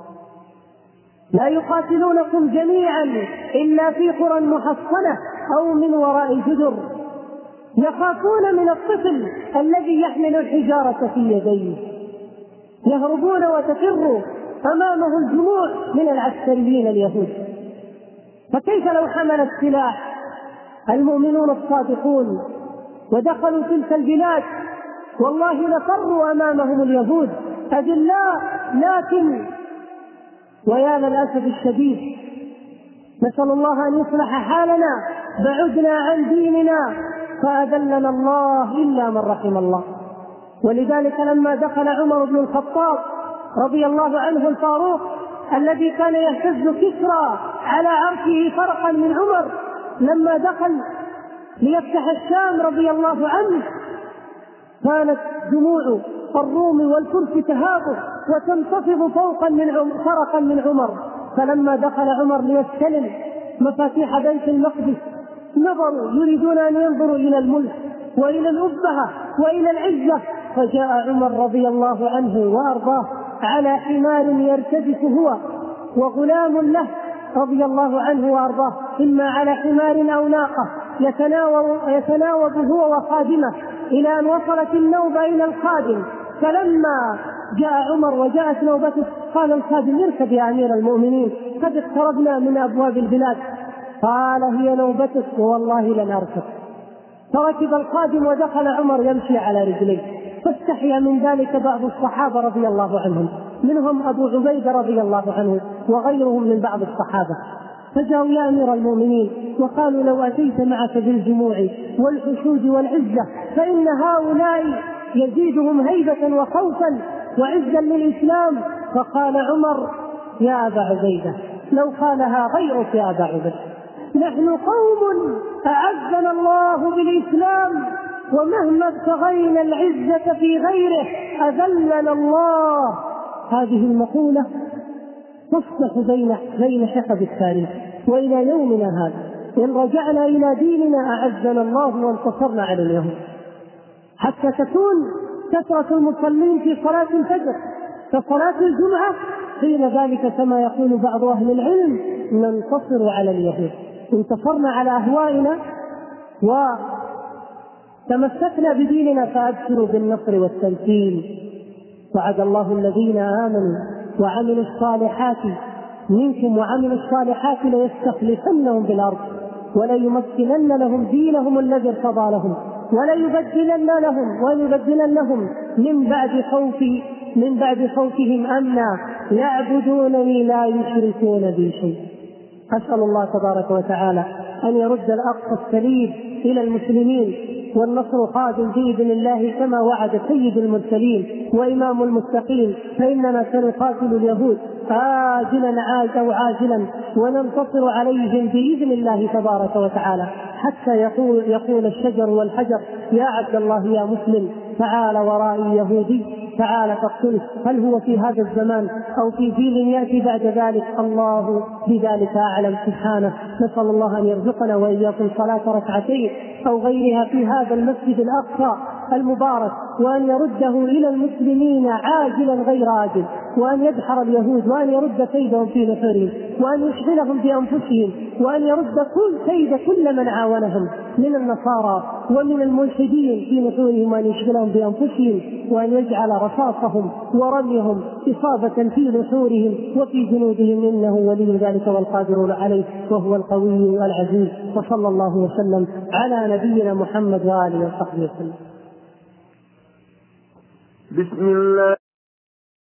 لا يقاتلونكم جميعا إلا في قرى محصنة أو من وراء جدر، يخافون من الطفل الذي يحمل الحجارة في يديه، يهربون وتفر أمامه الجموع من العسكريين اليهود. فكيف لو حمل السلاح المؤمنون الصادقون ودخلوا تلك البلاد؟ والله لفروا أمامهم اليهود أذلاء، لكن ويا للأسف الشديد نسأل الله أن يصلح حالنا، بعدنا عن ديننا فأذلنا الله إلا من رحم الله. ولذلك لما دخل عمر بن الخطاب رضي الله عنه الفاروق الذي كان يهتز كسرى على عرشه فرقا من عمر، لما دخل ليفتح الشام رضي الله عنه كانت دموع الروم والفرس تهابه وتنتفض فوقا من عمر فرقا من عمر. فلما دخل عمر ليستلم مفاتيح بيت المقدس نظروا يريدون أن ينظروا إلى الملك وإلى الأبهة وإلى العزة، فجاء عمر رضي الله عنه وأرضاه على حمار يرتدف هو وغلام له رضي الله عنه وأرضاه، إما على حمار أو ناقة، يتناوب هو وخادمه إلى أن وصلت النوبة إلى الخادم. فلما جاء عمر وجاءت نوبته قال الخادم: اركب يا أمير المؤمنين، قد اقتربنا من أبواب البلاد. قال: هي نوبتك ووالله لن أركب. فركب الخادم ودخل عمر يمشي على رجليه، فاستحيا من ذلك بعض الصحابة رضي الله عنهم، منهم أبو عبيدة رضي الله عنه وغيرهم من بعض الصحابة. فجاءوا يا أمير المؤمنين وقالوا لو أتيت معك بالجموع والحشود والعزة فإن هؤلاء يزيدهم هيبة وخوفا وعزا للإسلام. فقال عمر يا أبا عبيدة لو قالها غيرك يا أبا عبيدة، نحن قوم أعزنا الله بالإسلام ومهما ابتغينا العزة في غيره أذلنا الله. هذه المقولة تصلح بين بين حقب التاريخ وإلى يومنا هذا. إن رجعنا إلى ديننا أعزنا الله وانتصرنا على اليهود، حتى تكون كثرة المصلين في صلاة الفجر كصلاة الجمعة حين ذلك كما يقول بعض أهل العلم ننتصر على اليهود. انتصرنا على أهوائنا وتمسكنا بديننا فأبشروا بالنصر والتمكين. وعد الله الذين آمنوا وعملوا الصالحات منكم وعملوا الصالحات ليستخلفنهم بالأرض وليمكنن لهم دينهم الذي ارتضى لهم وليبدلن لهم وليبدلنهم من بعد خوف من بعد خوفهم أمنا يعبدونني لا يشركون بي شيء. أسأل الله تبارك وتعالى أن يرد الأقصى السليم إلى المسلمين والنصر قادم بإذن الله كما وعد سيد المرسلين وإمام المتقين، فإننا سنقاتل اليهود آجلا أو عاجلا وننتصر عليهم بإذن الله تبارك وتعالى حتى يقول, يقول الشجر والحجر يا عبد الله يا مسلم تعال ورائي يهودي تعال فاقتله. هل هو في هذا الزمان أو في جيل يأتي بعد ذلك؟ الله بذلك أعلم سبحانه. نسأل الله أن يرزقنا وإياكم صلاة ركعتين أو غيرها في هذا المسجد الأقصى المبارك، وأن يرده إلى المسلمين عاجلا غير آجل، وأن يدحر اليهود وأن يرد كيدهم في نحورهم وأن يشغلهم بأنفسهم وأن يرد كل كيد كل من عاونهم من النصارى ومن الملحدين في نحورهم وأن يشغلهم بأنفسهم وأن يجعل رصاصهم ورميهم إصابة في نحورهم وفي جنودهم إنه ولي ذلك والقادر عليه وهو القوي العزيز. وصلى الله وسلم على نبينا محمد وآله وصحبه وسلم. بسم الله.